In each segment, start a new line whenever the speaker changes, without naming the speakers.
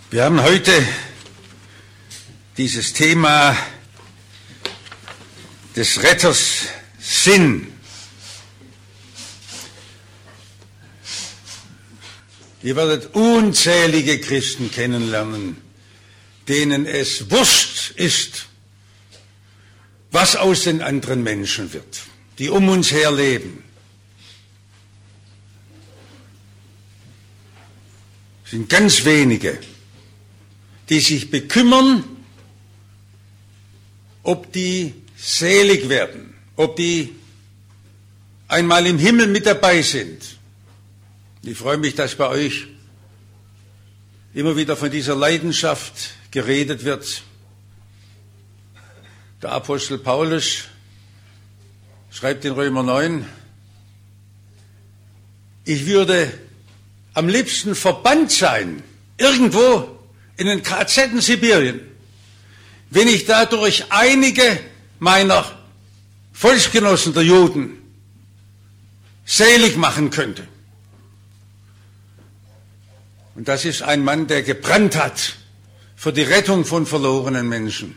Wir haben heute dieses Thema des Retters Sinn. Ihr werdet unzählige Christen kennenlernen, denen es wurscht ist, was aus den anderen Menschen wird, die um uns her leben. Es sind ganz wenige, die sich bekümmern, ob die selig werden, ob die einmal im Himmel mit dabei sind. Ich freue mich, dass bei euch immer wieder von dieser Leidenschaft geredet wird. Der Apostel Paulus schreibt in Römer 9, ich würde am liebsten verbannt sein, irgendwo in den KZ in Sibirien, wenn ich dadurch einige meiner Volksgenossen, der Juden, selig machen könnte. Und das ist ein Mann, der gebrannt hat für die Rettung von verlorenen Menschen.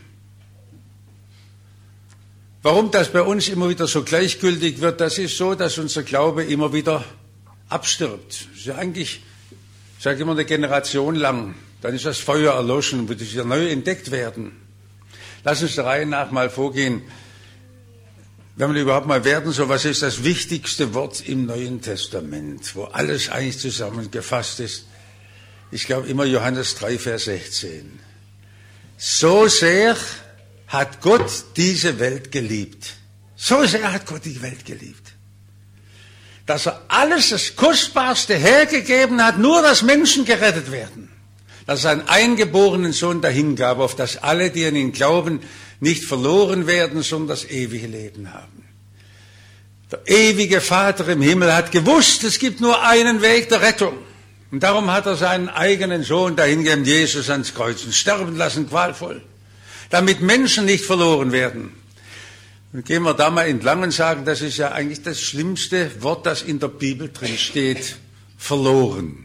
Warum das bei uns immer wieder so gleichgültig wird, das ist so, dass unser Glaube immer wieder abstirbt. Das ist ja eigentlich, ich sage immer, eine Generation lang. Dann ist das Feuer erloschen und wird wieder neu entdeckt werden. Lass uns der Reihe nach mal vorgehen. Wenn wir überhaupt mal werden, so was ist das wichtigste Wort im Neuen Testament, wo alles eigentlich zusammengefasst ist? Ich glaube immer Johannes 3, Vers 16. So sehr hat Gott diese Welt geliebt. So sehr hat Gott die Welt geliebt. Dass er alles, das Kostbarste hergegeben hat, nur dass Menschen gerettet werden. Dass er einen eingeborenen Sohn dahingab, auf dass alle, die an ihn glauben, nicht verloren werden, sondern das ewige Leben haben. Der ewige Vater im Himmel hat gewusst, es gibt nur einen Weg der Rettung. Und darum hat er seinen eigenen Sohn dahingegeben, Jesus ans Kreuz, und sterben lassen, qualvoll, damit Menschen nicht verloren werden. Und gehen wir da mal entlang und sagen, das ist ja eigentlich das schlimmste Wort, das in der Bibel drin steht, verloren.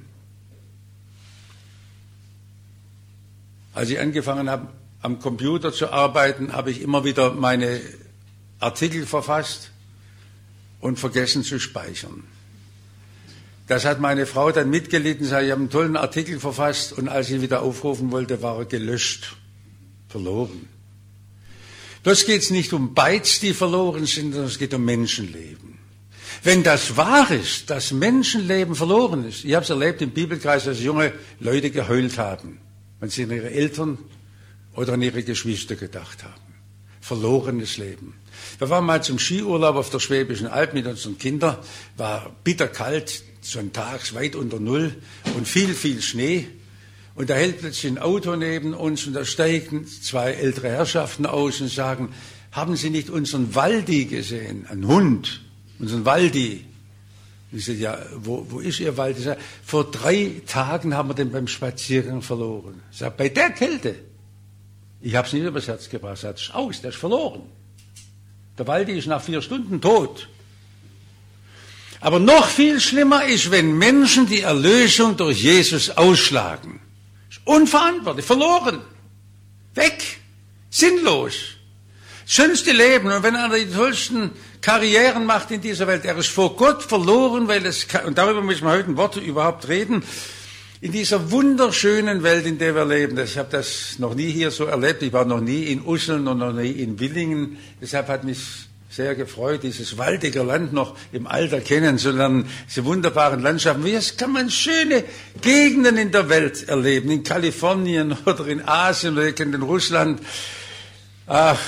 Als ich angefangen habe, am Computer zu arbeiten, habe ich immer wieder meine Artikel verfasst und vergessen zu speichern. Das hat meine Frau dann mitgelitten, sie hat, ich habe einen tollen Artikel verfasst und als ich ihn wieder aufrufen wollte, war er gelöscht, verloren. Bloß geht es nicht um Bytes, die verloren sind, sondern es geht um Menschenleben. Wenn das wahr ist, dass Menschenleben verloren ist, ich habe es erlebt im Bibelkreis, dass junge Leute geheult haben, wenn sie an ihre Eltern oder an ihre Geschwister gedacht haben. Verlorenes Leben. Wir waren mal zum Skiurlaub auf der Schwäbischen Alb mit unseren Kindern, war bitterkalt, sonntags weit unter Null und viel, viel Schnee. Und da hält plötzlich ein Auto neben uns und da steigen zwei ältere Herrschaften aus und sagen, haben Sie nicht unseren Waldi gesehen? Ein Hund, unseren Waldi. Ich sage, ja, wo ist Ihr Waldi? Ich sage, vor 3 Tagen haben wir den beim Spaziergang verloren. Ich sage, bei der Kälte? Ich habe es nicht übers Herz gebracht. Er sagt, aus, der ist verloren. Der Waldi ist nach 4 Stunden tot. Aber noch viel schlimmer ist, wenn Menschen die Erlösung durch Jesus ausschlagen. Unverantwortlich, verloren, weg, sinnlos. Schönste Leben. Und wenn einer die tollsten Karrieren macht in dieser Welt, er ist vor Gott verloren, weil es, und darüber müssen wir heute ein Wort überhaupt reden, in dieser wunderschönen Welt, in der wir leben. Ich habe das noch nie hier so erlebt. Ich war noch nie in Usseln und noch nie in Willingen. Deshalb hat mich sehr gefreut, dieses waldige Land noch im Alter kennenzulernen, diese wunderbaren Landschaften. Wie kann man schöne Gegenden in der Welt erleben, in Kalifornien oder in Asien oder in Russland. Ach,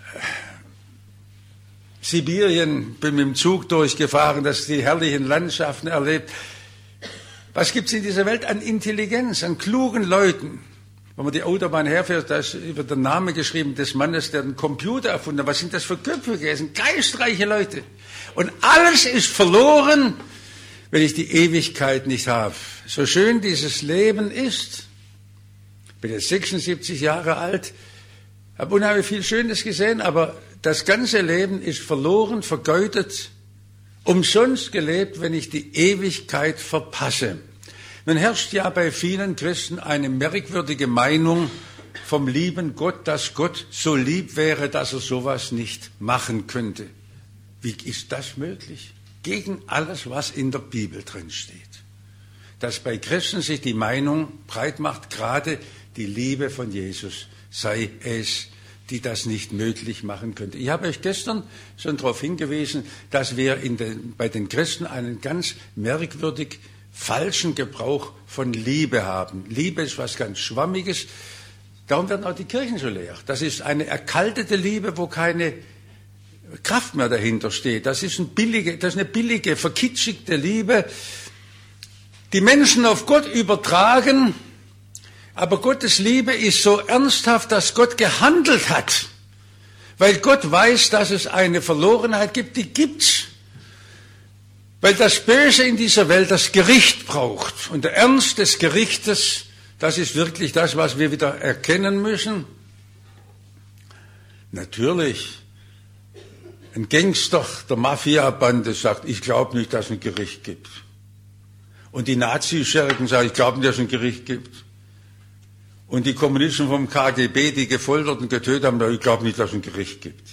Sibirien, bin mit dem Zug durchgefahren, das die herrlichen Landschaften erlebt. Was gibt es in dieser Welt an Intelligenz, an klugen Leuten? Wenn man die Autobahn herfährt, da ist über den Namen geschrieben des Mannes, der den Computer erfunden hat. Was sind das für Köpfe gewesen? Geistreiche Leute. Und alles ist verloren, wenn ich die Ewigkeit nicht habe. So schön dieses Leben ist. Ich bin jetzt 76 Jahre alt, habe unheimlich viel Schönes gesehen, aber das ganze Leben ist verloren, vergeudet, umsonst gelebt, wenn ich die Ewigkeit verpasse. Nun herrscht ja bei vielen Christen eine merkwürdige Meinung vom lieben Gott, dass Gott so lieb wäre, dass er sowas nicht machen könnte. Wie ist das möglich? Gegen alles, was in der Bibel drin steht. Dass bei Christen sich die Meinung breit macht, gerade die Liebe von Jesus sei es, die das nicht möglich machen könnte. Ich habe euch gestern schon darauf hingewiesen, dass wir bei den Christen einen ganz merkwürdig falschen Gebrauch von Liebe haben. Liebe ist was ganz Schwammiges. Darum werden auch die Kirchen so leer. Das ist eine erkaltete Liebe, wo keine Kraft mehr dahinter steht. Das ist eine billige, verkitschigte Liebe, die Menschen auf Gott übertragen. Aber Gottes Liebe ist so ernsthaft, dass Gott gehandelt hat. Weil Gott weiß, dass es eine Verlorenheit gibt, die gibt's. Weil das Böse in dieser Welt das Gericht braucht. Und der Ernst des Gerichtes, das ist wirklich das, was wir wieder erkennen müssen. Natürlich, ein Gangster der Mafia-Bande sagt, ich glaube nicht, dass es ein Gericht gibt. Und die Nazischergen sagen, ich glaube nicht, dass es ein Gericht gibt. Und die Kommunisten vom KGB, die gefoltert und getötet haben, ich glaube nicht, dass es ein Gericht gibt.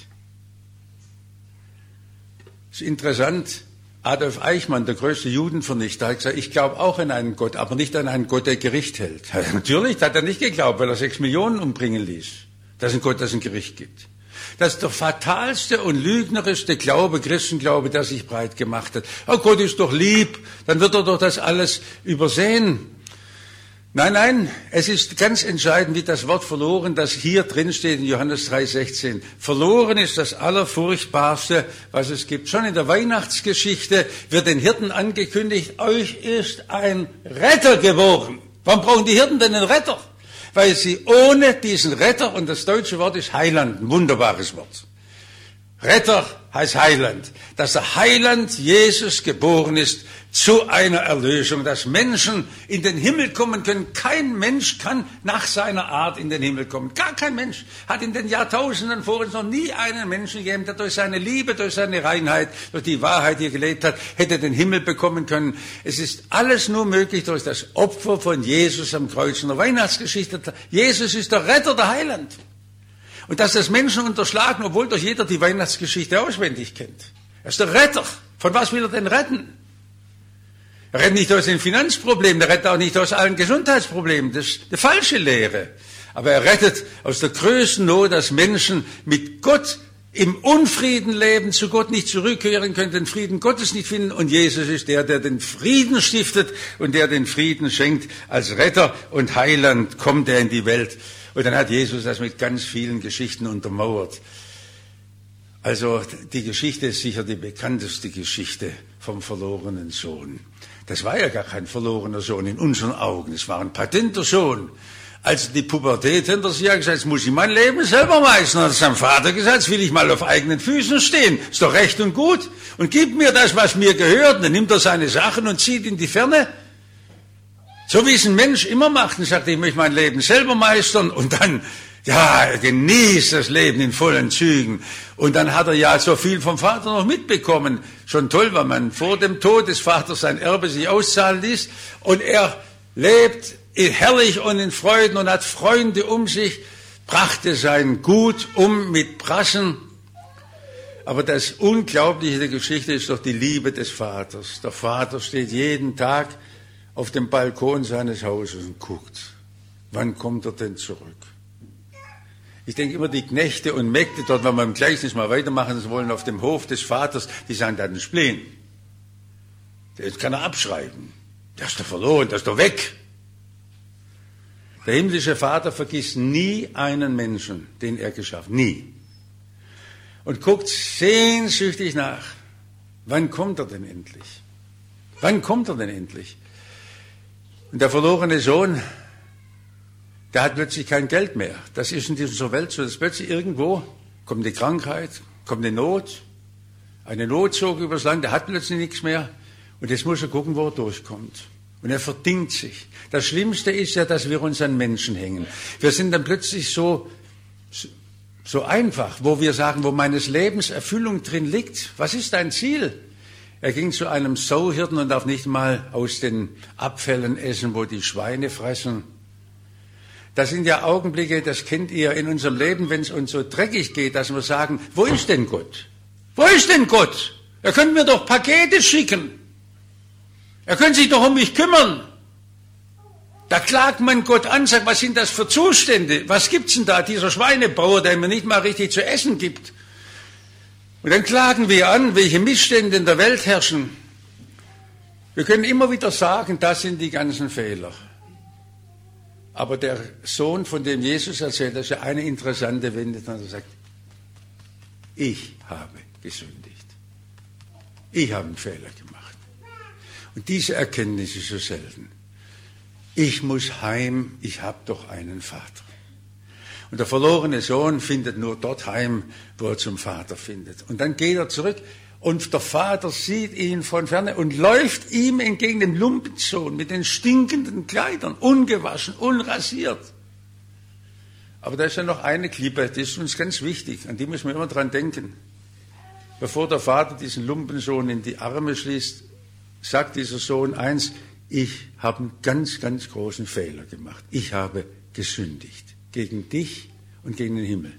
Das ist interessant. Adolf Eichmann, der größte Judenvernichter, hat gesagt, ich glaube auch an einen Gott, aber nicht an einen Gott, der Gericht hält. Ja, natürlich hat er nicht geglaubt, weil er 6 Millionen umbringen ließ, dass es ein Gericht gibt. Das ist der fatalste und lügnerischste Glaube, Christenglaube, der sich breit gemacht hat. Oh, Gott ist doch lieb, dann wird er doch das alles übersehen. Nein, es ist ganz entscheidend, wie das Wort verloren, das hier drin steht in Johannes 3,16. Verloren ist das Allerfurchtbarste, was es gibt. Schon in der Weihnachtsgeschichte wird den Hirten angekündigt, euch ist ein Retter geboren. Warum brauchen die Hirten denn einen Retter? Weil sie ohne diesen Retter, und das deutsche Wort ist Heiland, ein wunderbares Wort. Retter heißt Heiland, dass der Heiland Jesus geboren ist zu einer Erlösung, dass Menschen in den Himmel kommen können. Kein Mensch kann nach seiner Art in den Himmel kommen. Gar kein Mensch hat in den Jahrtausenden vor uns noch nie einen Menschen gegeben, der durch seine Liebe, durch seine Reinheit, durch die Wahrheit hier gelebt hat, hätte den Himmel bekommen können. Es ist alles nur möglich durch das Opfer von Jesus am Kreuz in der Weihnachtsgeschichte. Jesus ist der Retter, der Heiland. Und dass das Menschen unterschlagen, obwohl doch jeder die Weihnachtsgeschichte auswendig kennt. Er ist der Retter. Von was will er denn retten? Er rettet nicht aus den Finanzproblemen, er rettet auch nicht aus allen Gesundheitsproblemen. Das ist eine falsche Lehre. Aber er rettet aus der größten Not, dass Menschen mit Gott im Unfrieden leben, zu Gott nicht zurückkehren können, den Frieden Gottes nicht finden. Und Jesus ist der den Frieden stiftet und der den Frieden schenkt. Als Retter und Heiland kommt er in die Welt. Und dann hat Jesus das mit ganz vielen Geschichten untermauert. Also die Geschichte ist sicher die bekannteste Geschichte vom verlorenen Sohn. Das war ja gar kein verlorener Sohn in unseren Augen. Es war ein patenter Sohn. Als die Pubertät hinter sich hat gesagt, jetzt muss ich mein Leben selber meistern, hat sein Vater gesagt, jetzt will ich mal auf eigenen Füßen stehen. Ist doch recht und gut. Und gib mir das, was mir gehört. Und dann nimmt er seine Sachen und zieht in die Ferne. So wie es ein Mensch immer macht und sagt, ich möchte mein Leben selber meistern und dann, genießt das Leben in vollen Zügen. Und dann hat er ja so viel vom Vater noch mitbekommen. Schon toll, weil man vor dem Tod des Vaters sein Erbe sich auszahlen ließ. Und er lebt herrlich und in Freuden und hat Freunde um sich, brachte sein Gut um mit Prassen. Aber das Unglaubliche der Geschichte ist doch die Liebe des Vaters. Der Vater steht jeden Tag auf dem Balkon seines Hauses und guckt, wann kommt er denn zurück? Ich denke immer, die Knechte und Mägde dort, wenn wir im Gleichnis mal weitermachen wollen, auf dem Hof des Vaters, die sagen, der hat einen Spleen. Das kann er abschreiben. Der ist doch verloren, der ist doch weg. Der himmlische Vater vergisst nie einen Menschen, den er geschaffen, nie. Und guckt sehnsüchtig nach, wann kommt er denn endlich? Wann kommt er denn endlich? Und der verlorene Sohn, der hat plötzlich kein Geld mehr. Das ist in dieser Welt so, dass plötzlich irgendwo kommt eine Krankheit, kommt eine Not zog übers Land, der hat plötzlich nichts mehr. Und jetzt muss er gucken, wo er durchkommt. Und er verdingt sich. Das Schlimmste ist ja, dass wir uns an Menschen hängen. Wir sind dann plötzlich so einfach, wo wir sagen, wo meines Lebens Erfüllung drin liegt. Was ist dein Ziel? Er ging zu einem Sauhirten und darf nicht mal aus den Abfällen essen, wo die Schweine fressen. Das sind ja Augenblicke, das kennt ihr in unserem Leben, wenn es uns so dreckig geht, dass wir sagen, wo ist denn Gott? Wo ist denn Gott? Er könnte mir doch Pakete schicken. Er könnte sich doch um mich kümmern. Da klagt man Gott an, sagt, was sind das für Zustände? Was gibt's denn da, dieser Schweinebauer, der mir nicht mal richtig zu essen gibt? Und dann klagen wir an, welche Missstände in der Welt herrschen. Wir können immer wieder sagen, das sind die ganzen Fehler. Aber der Sohn, von dem Jesus erzählt, das ist ja eine interessante Wende, dass er sagt, ich habe gesündigt. Ich habe einen Fehler gemacht. Und diese Erkenntnis ist so selten. Ich muss heim, ich habe doch einen Vater. Und der verlorene Sohn findet nur dort heim, wo er zum Vater findet. Und dann geht er zurück und der Vater sieht ihn von ferne und läuft ihm entgegen, dem Lumpensohn mit den stinkenden Kleidern, ungewaschen, unrasiert. Aber da ist ja noch eine Klippe, die ist uns ganz wichtig, an die müssen wir immer dran denken. Bevor der Vater diesen Lumpensohn in die Arme schließt, sagt dieser Sohn eins, ich habe einen ganz, ganz großen Fehler gemacht. Ich habe gesündigt gegen dich und gegen den Himmel.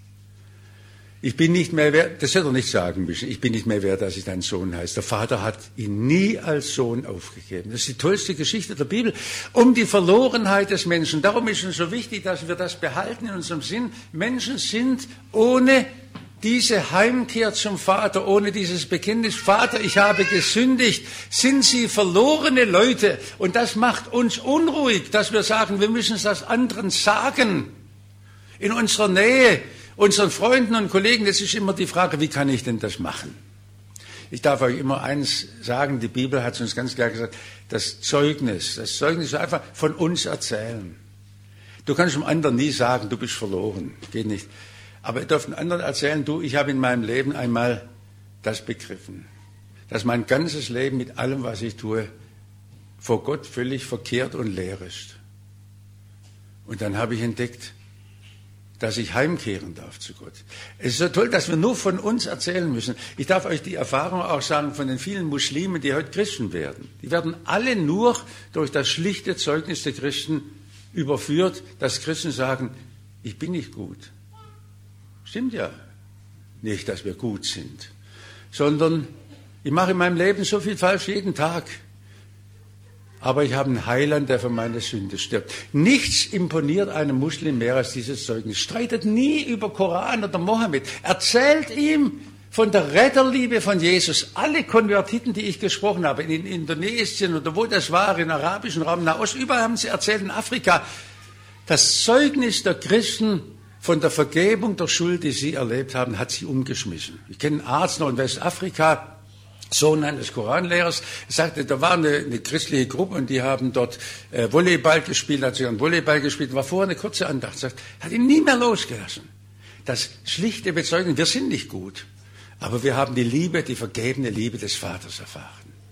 Ich bin nicht mehr wert, das hätte er nicht sagen müssen, ich bin nicht mehr wert, als ich dein Sohn heiße. Der Vater hat ihn nie als Sohn aufgegeben. Das ist die tollste Geschichte der Bibel, um die Verlorenheit des Menschen. Darum ist es so wichtig, dass wir das behalten in unserem Sinn. Menschen sind ohne diese Heimkehr zum Vater, ohne dieses Bekenntnis, Vater, ich habe gesündigt, sind sie verlorene Leute. Und das macht uns unruhig, dass wir sagen, wir müssen es das anderen sagen. In unserer Nähe, unseren Freunden und Kollegen, das ist immer die Frage, wie kann ich denn das machen? Ich darf euch immer eins sagen, die Bibel hat es uns ganz klar gesagt, das Zeugnis ist einfach von uns erzählen. Du kannst dem anderen nie sagen, du bist verloren, geht nicht. Aber ihr dürft den anderen erzählen, du, ich habe in meinem Leben einmal das begriffen, dass mein ganzes Leben mit allem, was ich tue, vor Gott völlig verkehrt und leer ist. Und dann habe ich entdeckt, dass ich heimkehren darf zu Gott. Es ist so toll, dass wir nur von uns erzählen müssen. Ich darf euch die Erfahrung auch sagen von den vielen Muslimen, die heute Christen werden. Die werden alle nur durch das schlichte Zeugnis der Christen überführt, dass Christen sagen, ich bin nicht gut. Stimmt ja nicht, dass wir gut sind, sondern ich mache in meinem Leben so viel falsch jeden Tag. Aber ich habe einen Heiland, der für meine Sünde stirbt. Nichts imponiert einem Muslim mehr als dieses Zeugnis. Streitet nie über Koran oder Mohammed. Erzählt ihm von der Retterliebe von Jesus. Alle Konvertiten, die ich gesprochen habe, in Indonesien oder wo das war, im arabischen Raum, Nahost, überall haben sie erzählt, in Afrika, das Zeugnis der Christen von der Vergebung der Schuld, die sie erlebt haben, hat sie umgeschmissen. Ich kenne einen Arzt noch in Westafrika, Sohn eines Koranlehrers, sagte, da war eine christliche Gruppe und die haben dort Volleyball gespielt, hat sich an Volleyball gespielt, war vorher eine kurze Andacht, sagt, hat ihn nie mehr losgelassen. Das schlichte Bezeugen, wir sind nicht gut, aber wir haben die Liebe, die vergebene Liebe des Vaters erfahren.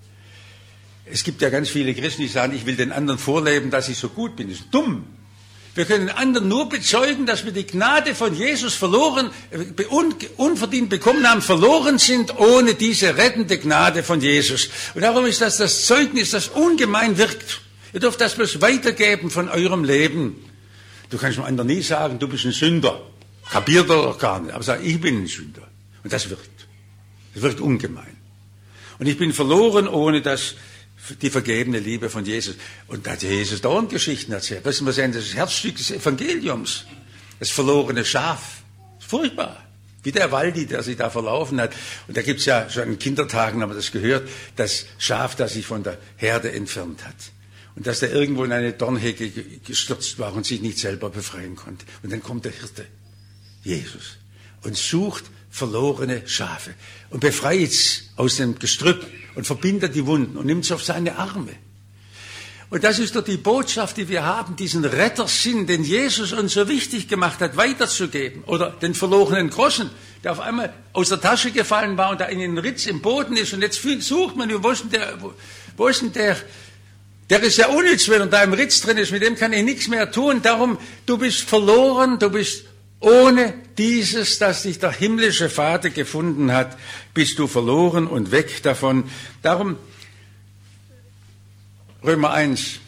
Es gibt ja ganz viele Christen, die sagen, ich will den anderen vorleben, dass ich so gut bin. Das ist dumm. Wir können den anderen nur bezeugen, dass wir die Gnade von Jesus verloren, unverdient bekommen haben, verloren sind ohne diese rettende Gnade von Jesus. Und darum ist das Zeugnis, das ungemein wirkt. Ihr dürft das bloß weitergeben von eurem Leben. Du kannst dem anderen nie sagen, du bist ein Sünder. Kapiert er doch gar nicht. Aber sag, ich bin ein Sünder. Und das wirkt. Das wirkt ungemein. Und ich bin verloren ohne die vergebene Liebe von Jesus. Und da hat Jesus dauernd Geschichten erzählt. Das ist das Herzstück des Evangeliums. Das verlorene Schaf. Furchtbar. Wie der Waldi, der sich da verlaufen hat. Und da gibt es ja schon in Kindertagen, haben wir das gehört, das Schaf, das sich von der Herde entfernt hat. Und dass der irgendwo in eine Dornhecke gestürzt war und sich nicht selber befreien konnte. Und dann kommt der Hirte, Jesus, und sucht verlorene Schafe und befreit es aus dem Gestrüpp und verbindet die Wunden und nimmt es auf seine Arme. Und das ist doch die Botschaft, die wir haben, diesen Rettersinn, den Jesus uns so wichtig gemacht hat, weiterzugeben. Oder den verlorenen Groschen, der auf einmal aus der Tasche gefallen war und da in den Ritz im Boden ist. Und jetzt sucht man, wo ist denn der? Der ist ja unnütz, wenn er da im Ritz drin ist, mit dem kann ich nichts mehr tun. Darum, du bist verloren, du bist Ohne dieses, das dich der himmlische Vater gefunden hat, bist du verloren und weg davon. Darum, Römer 1,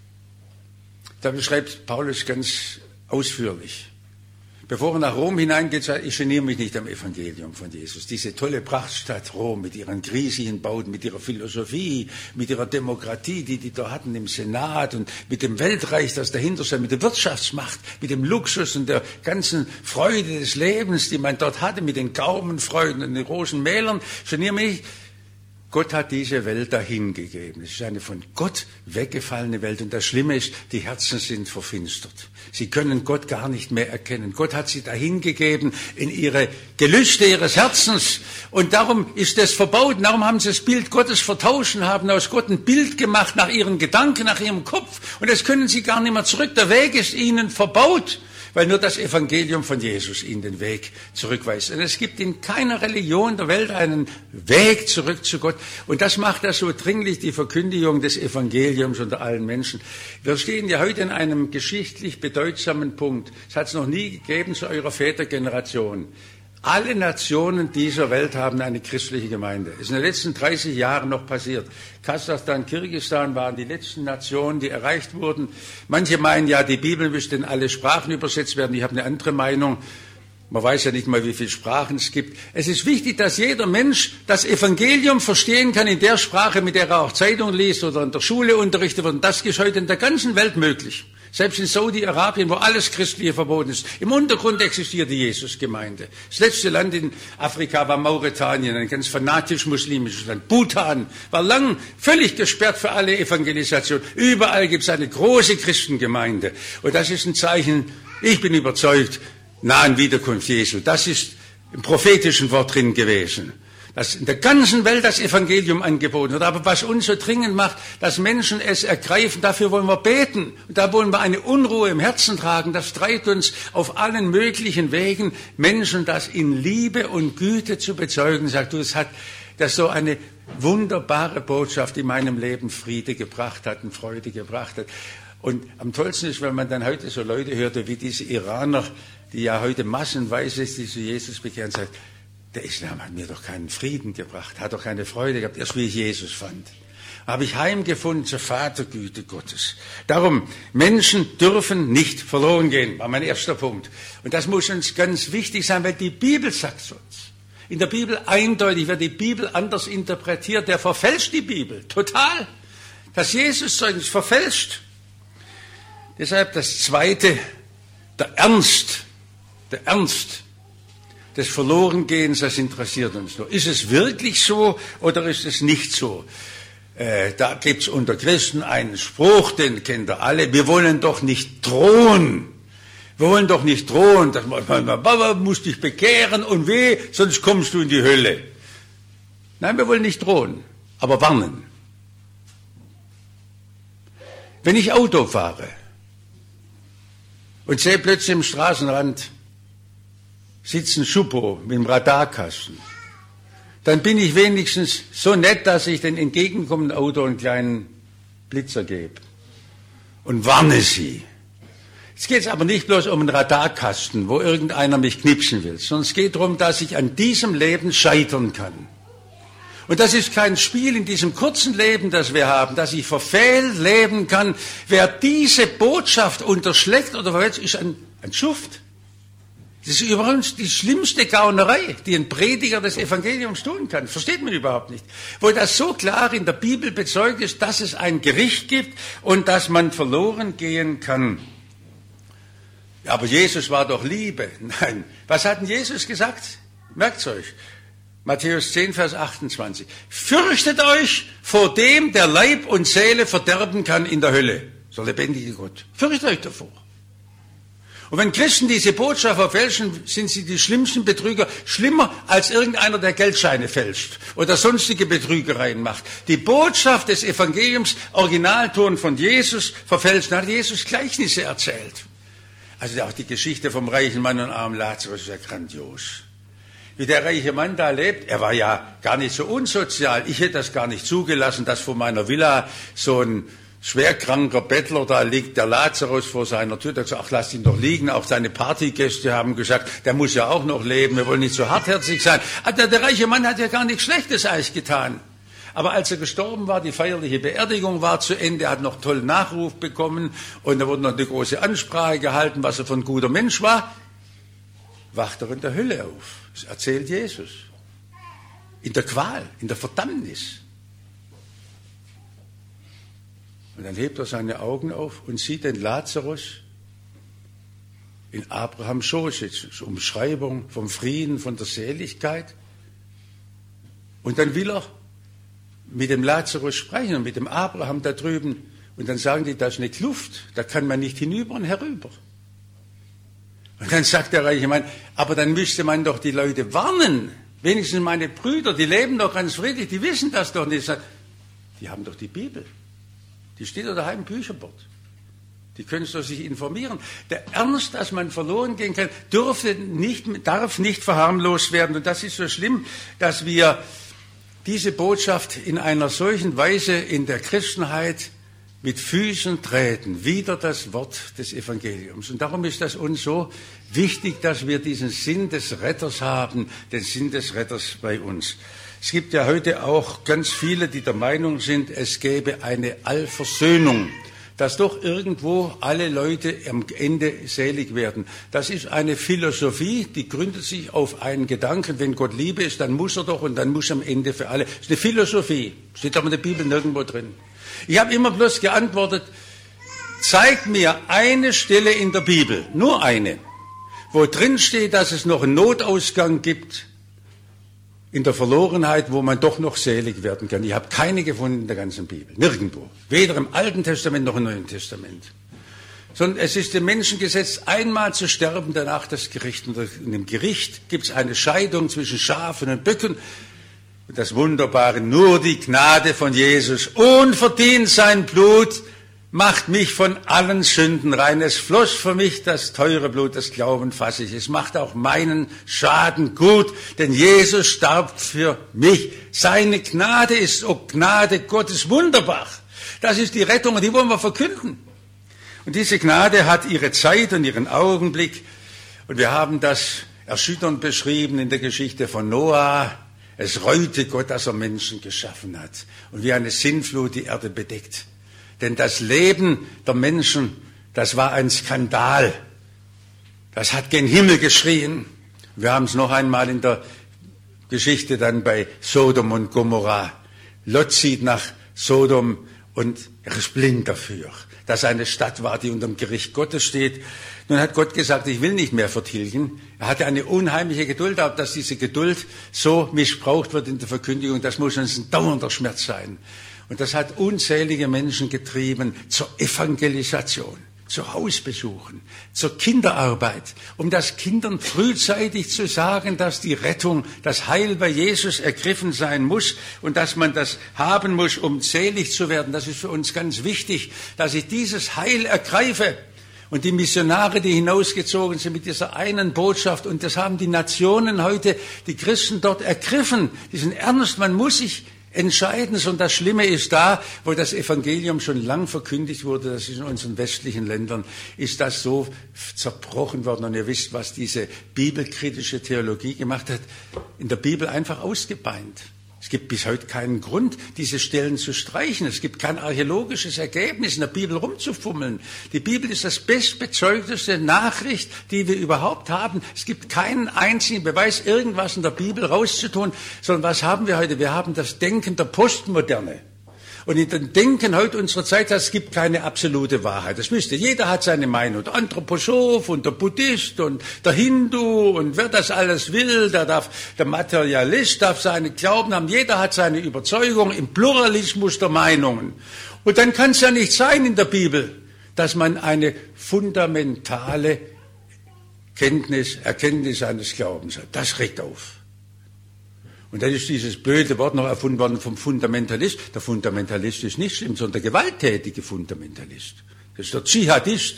da beschreibt Paulus ganz ausführlich. Bevor er nach Rom hineingeht, sagt er, ich geniere mich nicht am Evangelium von Jesus. Diese tolle Prachtstadt Rom mit ihren riesigen Bauten, mit ihrer Philosophie, mit ihrer Demokratie, die da hatten im Senat und mit dem Weltreich, das dahinter stand, mit der Wirtschaftsmacht, mit dem Luxus und der ganzen Freude des Lebens, die man dort hatte, mit den Gaumenfreuden und den Rosenmählern. Ich geniere mich. Gott hat diese Welt dahingegeben. Es ist eine von Gott weggefallene Welt. Und das Schlimme ist, die Herzen sind verfinstert. Sie können Gott gar nicht mehr erkennen. Gott hat sie dahingegeben in ihre Gelüste ihres Herzens. Und darum ist es verboten. Darum haben sie das Bild Gottes vertauscht und haben aus Gott ein Bild gemacht nach ihren Gedanken, nach ihrem Kopf. Und das können sie gar nicht mehr zurück. Der Weg ist ihnen verbaut, weil nur das Evangelium von Jesus ihnen den Weg zurückweist. Und es gibt in keiner Religion der Welt einen Weg zurück zu Gott. Und das macht das so dringlich, die Verkündigung des Evangeliums unter allen Menschen. Wir stehen ja heute in einem geschichtlich bedeutsamen Punkt. Es hat es noch nie gegeben zu eurer Vätergeneration. Alle Nationen dieser Welt haben eine christliche Gemeinde. Das ist in den letzten 30 Jahren noch passiert. Kasachstan, Kirgisistan waren die letzten Nationen, die erreicht wurden. Manche meinen ja, die Bibel müsste in alle Sprachen übersetzt werden. Ich habe eine andere Meinung. Man weiß ja nicht mal, wie viele Sprachen es gibt. Es ist wichtig, dass jeder Mensch das Evangelium verstehen kann in der Sprache, mit der er auch Zeitung liest oder in der Schule unterrichtet wird. Und das ist heute in der ganzen Welt möglich. Selbst in Saudi-Arabien, wo alles Christliche verboten ist. Im Untergrund existiert die Jesusgemeinde. Das letzte Land in Afrika war Mauretanien, ein ganz fanatisch muslimisches Land. Bhutan war lang völlig gesperrt für alle Evangelisation. Überall gibt es eine große Christengemeinde. Und das ist ein Zeichen, ich bin überzeugt, nahen Wiederkunft Jesu. Das ist im prophetischen Wort drin gewesen. Dass in der ganzen Welt das Evangelium angeboten wird. Aber was uns so dringend macht, dass Menschen es ergreifen, dafür wollen wir beten. Und da wollen wir eine Unruhe im Herzen tragen. Das treibt uns auf allen möglichen Wegen, Menschen das in Liebe und Güte zu bezeugen. Sagt du, das ist so eine wunderbare Botschaft, die meinem Leben Friede gebracht hat und Freude gebracht hat. Und am tollsten ist, wenn man dann heute so Leute hörte, wie diese Iraner, die ja heute massenweise sich zu Jesus bekehren, sagt, der Islam hat mir doch keinen Frieden gebracht, hat doch keine Freude gehabt, erst wie ich Jesus fand. Habe ich heimgefunden zur Vatergüte Gottes. Darum, Menschen dürfen nicht verloren gehen, war mein erster Punkt. Und das muss uns ganz wichtig sein, weil die Bibel sagt es uns. In der Bibel eindeutig, wer die Bibel anders interpretiert, der verfälscht die Bibel, total. Das Jesus-Zeugnis verfälscht. Deshalb das Zweite, der Ernst des Verlorengehens, das interessiert uns nur. Ist es wirklich so oder ist es nicht so? Da gibt es unter Christen einen Spruch, den kennt ihr alle, wir wollen doch nicht drohen. Wir wollen doch nicht drohen, dass man Baba muss dich bekehren und weh, sonst kommst du in die Hölle. Nein, wir wollen nicht drohen, aber warnen. Wenn ich Auto fahre und sehe plötzlich im Straßenrand sitzt ein Schuppo mit dem Radarkasten, dann bin ich wenigstens so nett, dass ich den entgegenkommenden Auto einen kleinen Blitzer gebe und warne sie. Es geht aber nicht bloß um einen Radarkasten, wo irgendeiner mich knipsen will, sondern es geht darum, dass ich an diesem Leben scheitern kann. Und das ist kein Spiel in diesem kurzen Leben, das wir haben, dass ich verfehlt leben kann. Wer diese Botschaft unterschlägt oder verletzt, ist ein Schuft. Das ist übrigens die schlimmste Gaunerei, die ein Prediger des Evangeliums tun kann. Versteht man überhaupt nicht. Wo das so klar in der Bibel bezeugt ist, dass es ein Gericht gibt und dass man verloren gehen kann. Ja, aber Jesus war doch Liebe. Nein. Was hat denn Jesus gesagt? Merkt's euch. Matthäus 10, Vers 28. Fürchtet euch vor dem, der Leib und Seele verderben kann in der Hölle. So lebendige Gott. Fürchtet euch davor. Und wenn Christen diese Botschaft verfälschen, sind sie die schlimmsten Betrüger, schlimmer als irgendeiner, der Geldscheine fälscht oder sonstige Betrügereien macht. Die Botschaft des Evangeliums, Originalton von Jesus, verfälschen, hat Jesus Gleichnisse erzählt. Also auch die Geschichte vom reichen Mann und armen Lazarus ist ja grandios. Wie der reiche Mann da lebt, er war ja gar nicht so unsozial. Ich hätte das gar nicht zugelassen, dass vor meiner Villa so ein schwerkranker Bettler, da liegt der Lazarus vor seiner Tür. Der hat gesagt, ach, lasst ihn doch liegen. Auch seine Partygäste haben gesagt, der muss ja auch noch leben, wir wollen nicht so hartherzig sein. Der reiche Mann hat ja gar nichts Schlechtes eigentlich getan. Aber als er gestorben war, die feierliche Beerdigung war zu Ende, er hat noch tollen Nachruf bekommen und da wurde noch eine große Ansprache gehalten, was er für ein guter Mensch war, wacht er in der Hölle auf. Das erzählt Jesus. In der Qual, in der Verdammnis. Und dann hebt er seine Augen auf und sieht den Lazarus in Abrahams Schoß sitzen. Das ist Umschreibung vom Frieden, von der Seligkeit. Und dann will er mit dem Lazarus sprechen und mit dem Abraham da drüben. Und dann sagen die, da ist eine Kluft, da kann man nicht hinüber und herüber. Und dann sagt der reiche Mann, aber dann müsste man doch die Leute warnen. Wenigstens meine Brüder, die leben doch ganz friedlich, die wissen das doch nicht. Die haben doch die Bibel. Die steht doch daheim im Bücherbord. Die können doch sich informieren. Der Ernst, dass man verloren gehen kann, darf nicht verharmlost werden. Und das ist so schlimm, dass wir diese Botschaft in einer solchen Weise in der Christenheit mit Füßen treten, wieder das Wort des Evangeliums. Und darum ist das uns so wichtig, dass wir diesen Sinn des Retters haben, den Sinn des Retters bei uns. Es gibt ja heute auch ganz viele, die der Meinung sind, es gäbe eine Allversöhnung, dass doch irgendwo alle Leute am Ende selig werden. Das ist eine Philosophie, die gründet sich auf einen Gedanken, wenn Gott Liebe ist, dann muss er doch und dann muss am Ende für alle. Das ist eine Philosophie, steht aber in der Bibel nirgendwo drin. Ich habe immer bloß geantwortet, zeig mir eine Stelle in der Bibel, nur eine, wo drin steht, dass es noch einen Notausgang gibt in der Verlorenheit, wo man doch noch selig werden kann. Ich habe keine gefunden in der ganzen Bibel, nirgendwo. Weder im Alten Testament noch im Neuen Testament. Sondern es ist dem Menschen gesetzt, einmal zu sterben, danach das Gericht. Und in dem Gericht gibt es eine Scheidung zwischen Schafen und Böcken. Und das Wunderbare, nur die Gnade von Jesus, unverdient sein Blut, macht mich von allen Sünden rein. Es floss für mich das teure Blut des Glaubens, fasse ich. Es macht auch meinen Schaden gut, denn Jesus starb für mich. Seine Gnade ist, Gnade Gottes, wunderbar. Das ist die Rettung und die wollen wir verkünden. Und diese Gnade hat ihre Zeit und ihren Augenblick. Und wir haben das erschütternd beschrieben in der Geschichte von Noah. Es reute Gott, dass er Menschen geschaffen hat und wie eine Sintflut die Erde bedeckt. Denn das Leben der Menschen, das war ein Skandal. Das hat gen Himmel geschrien. Wir haben es noch einmal in der Geschichte dann bei Sodom und Gomorrah. Lot zieht nach Sodom und er ist blind dafür, dass eine Stadt war, die unter dem Gericht Gottes steht. Nun hat Gott gesagt, ich will nicht mehr vertilgen. Er hatte eine unheimliche Geduld, aber dass diese Geduld so missbraucht wird in der Verkündigung, das muss uns ein dauernder Schmerz sein. Und das hat unzählige Menschen getrieben zur Evangelisation, zu Hausbesuchen, zur Kinderarbeit, um das Kindern frühzeitig zu sagen, dass die Rettung, das Heil bei Jesus ergriffen sein muss und dass man das haben muss, um selig zu werden. Das ist für uns ganz wichtig, dass ich dieses Heil ergreife. Und die Missionare, die hinausgezogen sind mit dieser einen Botschaft, und das haben die Nationen heute, die Christen dort ergriffen, diesen Ernst, man muss sich entscheiden. Und das Schlimme ist da, wo das Evangelium schon lang verkündigt wurde, das ist in unseren westlichen Ländern, ist das so zerbrochen worden. Und ihr wisst, was diese bibelkritische Theologie gemacht hat, in der Bibel einfach ausgebeint. Es gibt bis heute keinen Grund, diese Stellen zu streichen. Es gibt kein archäologisches Ergebnis, in der Bibel rumzufummeln. Die Bibel ist das bestbezeugteste Nachricht, die wir überhaupt haben. Es gibt keinen einzigen Beweis, irgendwas in der Bibel rauszutun, sondern was haben wir heute? Wir haben das Denken der Postmoderne. Und in dem Denken heute unserer Zeit, es gibt keine absolute Wahrheit. Das wisst ihr, jeder hat seine Meinung. Der Anthroposoph und der Buddhist und der Hindu und wer das alles will, der Materialist darf seine Glauben haben. Jeder hat seine Überzeugung im Pluralismus der Meinungen. Und dann kann es ja nicht sein in der Bibel, dass man eine fundamentale Erkenntnis eines Glaubens hat. Das regt auf. Und dann ist dieses blöde Wort noch erfunden worden vom Fundamentalist. Der Fundamentalist ist nicht schlimm, sondern der gewalttätige Fundamentalist. Das ist der Dschihadist,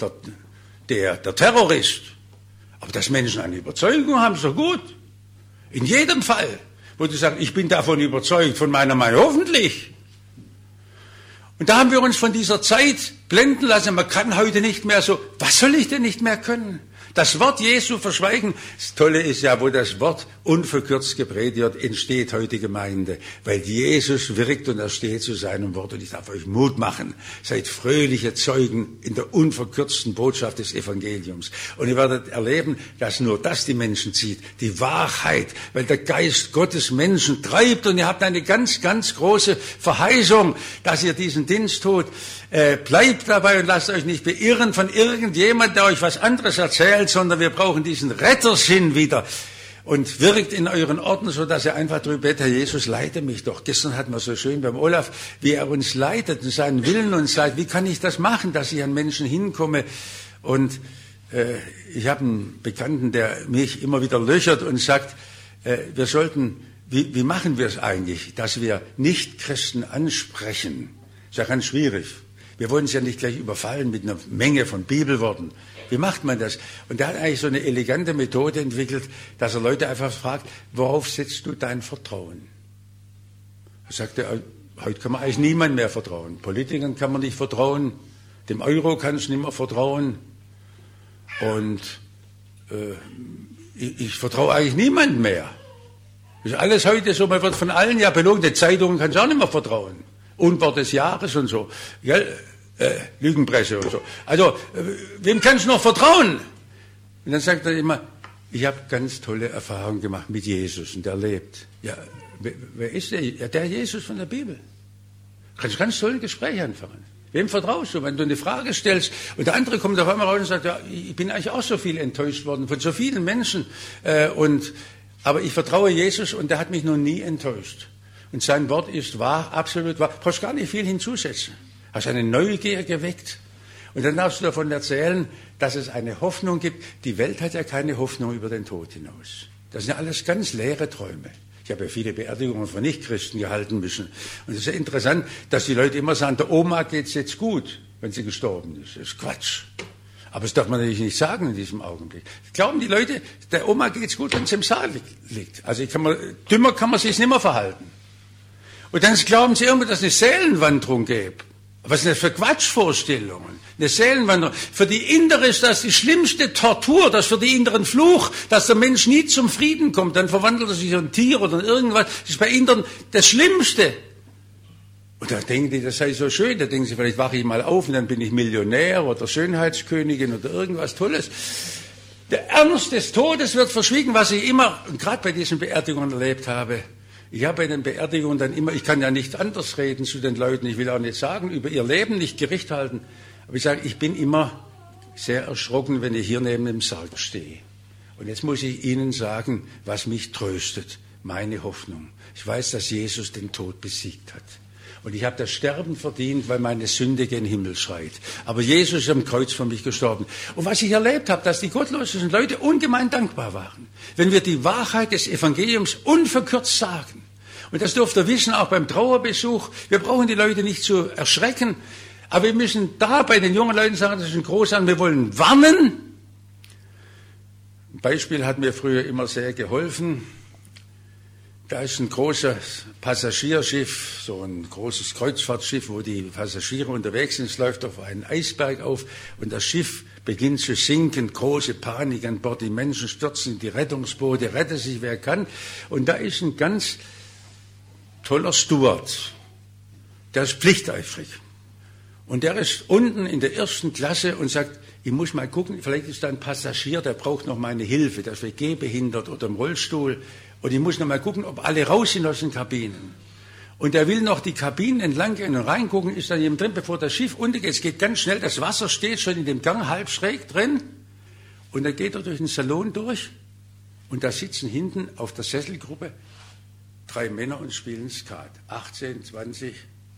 der Terrorist. Aber dass Menschen eine Überzeugung haben, ist doch gut. In jedem Fall. Wo du sagst, ich bin davon überzeugt, von meiner Meinung, hoffentlich. Und da haben wir uns von dieser Zeit blenden lassen. Man kann heute nicht mehr so, was soll ich denn nicht mehr können? Das Wort Jesu verschweigen. Das Tolle ist ja, wo das Wort unverkürzt gepredigt wird, entsteht heute Gemeinde. Weil Jesus wirkt und er steht zu seinem Wort. Und ich darf euch Mut machen. Seid fröhliche Zeugen in der unverkürzten Botschaft des Evangeliums. Und ihr werdet erleben, dass nur das die Menschen zieht. Die Wahrheit. Weil der Geist Gottes Menschen treibt. Und ihr habt eine ganz, ganz große Verheißung, dass ihr diesen Dienst tut. Bleibt dabei und lasst euch nicht beirren von irgendjemand, der euch was anderes erzählt, sondern wir brauchen diesen Rettersinn wieder. Und wirkt in euren Orten, so dass ihr einfach drüber betet, Herr Jesus, leite mich doch. Gestern hatten wir so schön beim Olaf, wie er uns leitet in seinen Willen und sagt, wie kann ich das machen, dass ich an Menschen hinkomme? Und ich habe einen Bekannten, der mich immer wieder löchert und sagt, wir sollten, wie machen wir es eigentlich, dass wir Nicht-Christen ansprechen? Das ist ja ganz schwierig. Wir wollen es ja nicht gleich überfallen mit einer Menge von Bibelworten. Wie macht man das? Und der hat eigentlich so eine elegante Methode entwickelt, dass er Leute einfach fragt, worauf setzt du dein Vertrauen? Er sagte, heute kann man eigentlich niemandem mehr vertrauen. Politikern kann man nicht vertrauen, dem Euro kannst du nicht mehr vertrauen. Und ich vertraue eigentlich niemandem mehr. Das ist alles heute so, man wird von allen ja belogen, den Zeitungen kannst du auch nicht mehr vertrauen. Unwort des Jahres und so. Gell? Lügenpresse und so. Also, wem kannst du noch vertrauen? Und dann sagt er immer, ich habe ganz tolle Erfahrungen gemacht mit Jesus und der lebt. Ja, wer ist der? Ja, der Jesus von der Bibel. Du kannst ganz tolle Gespräche anfangen. Wem vertraust du, wenn du eine Frage stellst und der andere kommt auf einmal raus und sagt, ja, ich bin eigentlich auch so viel enttäuscht worden von so vielen Menschen. Aber ich vertraue Jesus und der hat mich noch nie enttäuscht. Und sein Wort ist wahr, absolut wahr. Du brauchst gar nicht viel hinzusetzen. Hast eine Neugier geweckt. Und dann darfst du davon erzählen, dass es eine Hoffnung gibt. Die Welt hat ja keine Hoffnung über den Tod hinaus. Das sind ja alles ganz leere Träume. Ich habe ja viele Beerdigungen von Nichtchristen gehalten müssen. Und es ist ja interessant, dass die Leute immer sagen, der Oma geht's jetzt gut, wenn sie gestorben ist. Das ist Quatsch. Aber das darf man natürlich nicht sagen in diesem Augenblick. Glauben die Leute, der Oma geht's gut, wenn sie im Saal liegt. Also dümmer kann man sich nicht mehr verhalten. Und dann glauben sie irgendwo, dass es eine Seelenwanderung gäbe. Was sind das für Quatschvorstellungen? Eine Seelenwanderung. Für die Innere ist das die schlimmste Tortur, das für die Inneren Fluch, dass der Mensch nie zum Frieden kommt. Dann verwandelt er sich in ein Tier oder in irgendwas. Das ist bei Inneren das Schlimmste. Und da denken die, das sei so schön. Da denken sie, vielleicht wache ich mal auf und dann bin ich Millionär oder Schönheitskönigin oder irgendwas Tolles. Der Ernst des Todes wird verschwiegen, was ich immer, und gerade bei diesen Beerdigungen erlebt habe. Ich habe bei den Beerdigungen dann immer, ich kann ja nicht anders reden zu den Leuten, ich will auch nicht sagen, über ihr Leben nicht Gericht halten, aber ich sage, ich bin immer sehr erschrocken, wenn ich hier neben dem Sarg stehe. Und jetzt muss ich Ihnen sagen, was mich tröstet, meine Hoffnung. Ich weiß, dass Jesus den Tod besiegt hat. Und ich habe das Sterben verdient, weil meine Sünde gen Himmel schreit. Aber Jesus ist am Kreuz für mich gestorben. Und was ich erlebt habe, dass die gottlosen Leute ungemein dankbar waren. Wenn wir die Wahrheit des Evangeliums unverkürzt sagen. Und das dürft ihr wissen, auch beim Trauerbesuch. Wir brauchen die Leute nicht zu erschrecken. Aber wir müssen da bei den jungen Leuten sagen, das ist ein Großartig, wir wollen warnen. Ein Beispiel hat mir früher immer sehr geholfen. Da ist ein großes Passagierschiff, so ein großes Kreuzfahrtschiff, wo die Passagiere unterwegs sind. Es läuft auf einen Eisberg auf und das Schiff beginnt zu sinken. Große Panik an Bord. Die Menschen stürzen in die Rettungsboote, rette sich wer kann. Und da ist ein ganz toller Steward. Der ist pflichteifrig. Und der ist unten in der ersten Klasse und sagt, ich muss mal gucken, vielleicht ist da ein Passagier, der braucht noch meine Hilfe, der ist gehbehindert oder im Rollstuhl. Und ich muss noch mal gucken, ob alle raus sind aus den Kabinen. Und er will noch die Kabinen entlang gehen und reingucken, ist da jemand drin, bevor das Schiff untergeht. Es geht ganz schnell, das Wasser steht schon in dem Gang halb schräg drin. Und dann geht er durch den Salon durch und da sitzen hinten auf der Sesselgruppe 3 Männer und spielen Skat. 18, 20.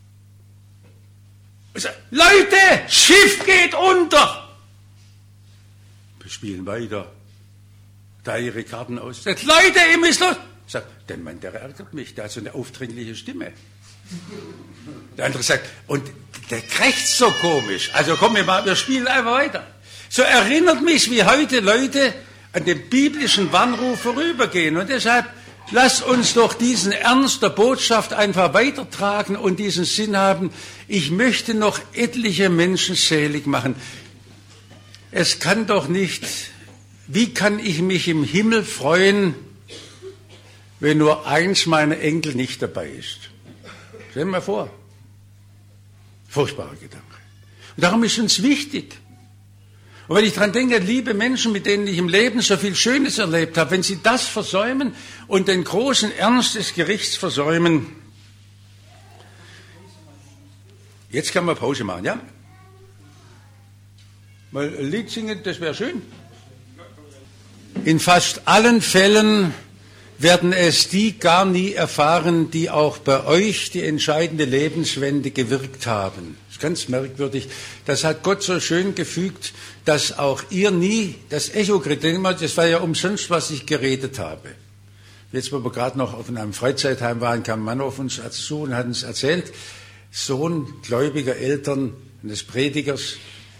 Und sagt, Leute, Schiff geht unter! Wir spielen weiter. Da ihre Karten aus. Sagt, Leute, ihr müsst los. Sagt, der Mann, der ärgert mich, der hat so eine aufdringliche Stimme. Der andere sagt, und der krächzt so komisch. Also komm, wir spielen einfach weiter. So erinnert mich, wie heute Leute an den biblischen Warnruf vorübergehen. Und deshalb Lass uns doch diesen Ernst der Botschaft einfach weitertragen und diesen Sinn haben, ich möchte noch etliche Menschen selig machen. Es kann doch nicht, wie kann ich mich im Himmel freuen, wenn nur eins meiner Enkel nicht dabei ist? Stellen wir mal vor. Furchtbarer Gedanke. Und darum ist uns wichtig. Und wenn ich daran denke, liebe Menschen, mit denen ich im Leben so viel Schönes erlebt habe, wenn sie das versäumen und den großen Ernst des Gerichts versäumen, jetzt kann man Pause machen, ja? Mal ein Lied singen, das wäre schön. In fast allen Fällen werden es die gar nie erfahren, die auch bei euch die entscheidende Lebenswende gewirkt haben. Das ist ganz merkwürdig. Das hat Gott so schön gefügt, dass auch ihr nie das Echo kriegt. Das war ja umsonst, was ich geredet habe. Jetzt, wo wir gerade noch auf einem Freizeitheim waren, kam ein Mann auf uns zu und hat uns erzählt, Sohn gläubiger Eltern eines Predigers,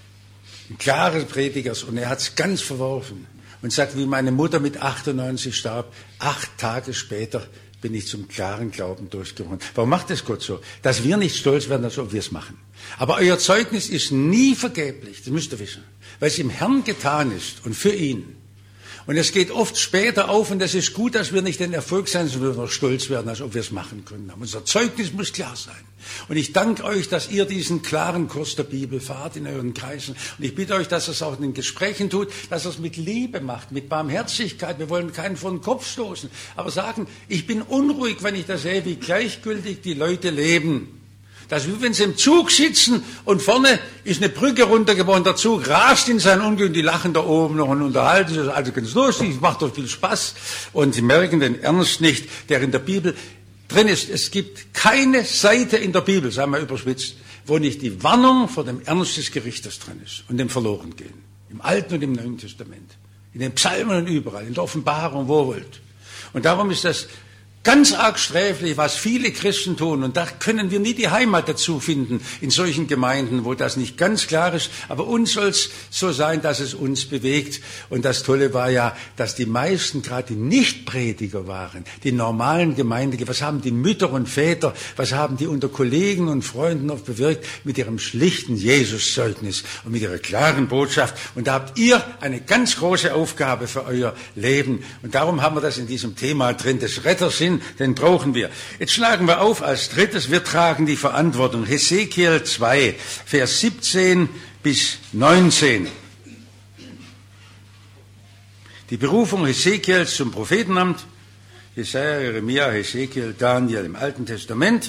ein klarer Predigers, und er hat es ganz verworfen. Und sagt, wie meine Mutter mit 98 starb, 8 Tage später bin ich zum klaren Glauben durchgerungen. Warum macht das Gott so? Dass wir nicht stolz werden, als ob wir es machen. Aber euer Zeugnis ist nie vergeblich, das müsst ihr wissen, weil es im Herrn getan ist und für ihn. Und es geht oft später auf, und das ist gut, dass wir nicht den Erfolg sein, sondern noch stolz werden, als ob wir es machen können. Aber unser Zeugnis muss klar sein. Und ich danke euch, dass ihr diesen klaren Kurs der Bibel fahrt in euren Kreisen. Und ich bitte euch, dass ihr es auch in den Gesprächen tut, dass ihr es mit Liebe macht, mit Barmherzigkeit. Wir wollen keinen vor den Kopf stoßen, aber sagen, ich bin unruhig, wenn ich da sehe, wie gleichgültig die Leute leben. Das ist wie wenn sie im Zug sitzen und vorne ist eine Brücke runtergebrochen, der Zug rast in sein Unglück und die lachen da oben noch und unterhalten sich, also ganz lustig, macht doch viel Spaß und sie merken den Ernst nicht, der in der Bibel drin ist. Es gibt keine Seite in der Bibel, sagen wir überspitzt, wo nicht die Warnung vor dem Ernst des Gerichtes drin ist und dem Verlorengehen. Im Alten und im Neuen Testament, in den Psalmen und überall, in der Offenbarung, wo ihr wollt. Und darum ist das ganz arg sträflich, was viele Christen tun. Und da können wir nie die Heimat dazu finden, in solchen Gemeinden, wo das nicht ganz klar ist. Aber uns soll es so sein, dass es uns bewegt. Und das Tolle war ja, dass die meisten, gerade die Nichtprediger waren, die normalen Gemeinden, was haben die Mütter und Väter, was haben die unter Kollegen und Freunden oft bewirkt, mit ihrem schlichten Jesuszeugnis und mit ihrer klaren Botschaft. Und da habt ihr eine ganz große Aufgabe für euer Leben. Und darum haben wir das in diesem Thema drin, des Rettersinn. Den brauchen wir. Jetzt schlagen wir auf als drittes, wir tragen die Verantwortung. Hesekiel 2, Vers 17 bis 19. Die Berufung Hesekiels zum Prophetenamt, Jesaja, Jeremia, Hesekiel, Daniel im Alten Testament.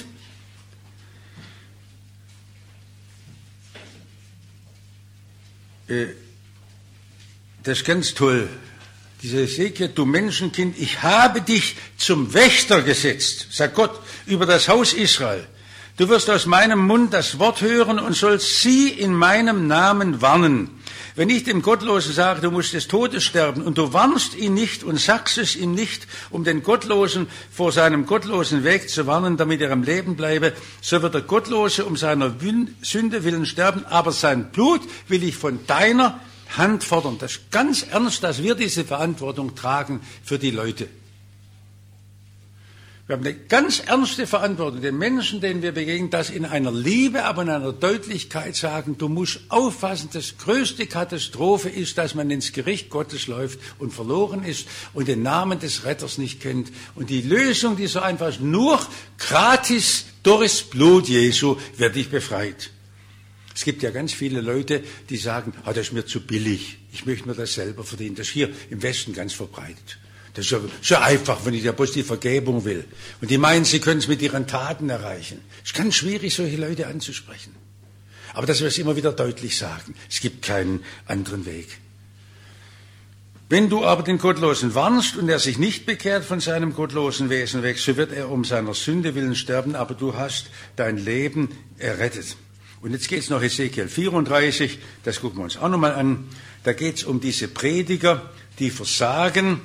Das ist ganz toll. Diese Hesekiel, du Menschenkind, ich habe dich zum Wächter gesetzt, sagt Gott, über das Haus Israel. Du wirst aus meinem Mund das Wort hören und sollst sie in meinem Namen warnen. Wenn ich dem Gottlosen sage, du musst des Todes sterben, und du warnst ihn nicht und sagst es ihm nicht, um den Gottlosen vor seinem gottlosen Weg zu warnen, damit er am Leben bleibe, so wird der Gottlose um seiner Sünde willen sterben, aber sein Blut will ich von deiner Hand fordern. Das ist ganz ernst, dass wir diese Verantwortung tragen für die Leute. Wir haben eine ganz ernste Verantwortung, den Menschen, denen wir begegnen, das in einer Liebe, aber in einer Deutlichkeit sagen, du musst aufpassen, das größte Katastrophe ist, dass man ins Gericht Gottes läuft und verloren ist und den Namen des Retters nicht kennt. Und die Lösung, die so einfach ist, nur gratis durchs Blut Jesu wird dich befreit. Es gibt ja ganz viele Leute, die sagen, das ist mir zu billig, ich möchte mir das selber verdienen. Das ist hier im Westen ganz verbreitet. Das ist ja einfach, wenn ich ja bloß die Vergebung will. Und die meinen, sie können es mit ihren Taten erreichen. Es ist ganz schwierig, solche Leute anzusprechen. Aber dass wir es immer wieder deutlich sagen, es gibt keinen anderen Weg. Wenn du aber den Gottlosen warnst und er sich nicht bekehrt von seinem gottlosen Wesen weg, so wird er um seiner Sünde willen sterben, aber du hast dein Leben errettet. Und jetzt geht es noch Hesekiel 34, das gucken wir uns auch nochmal an. Da geht es um diese Prediger, die versagen.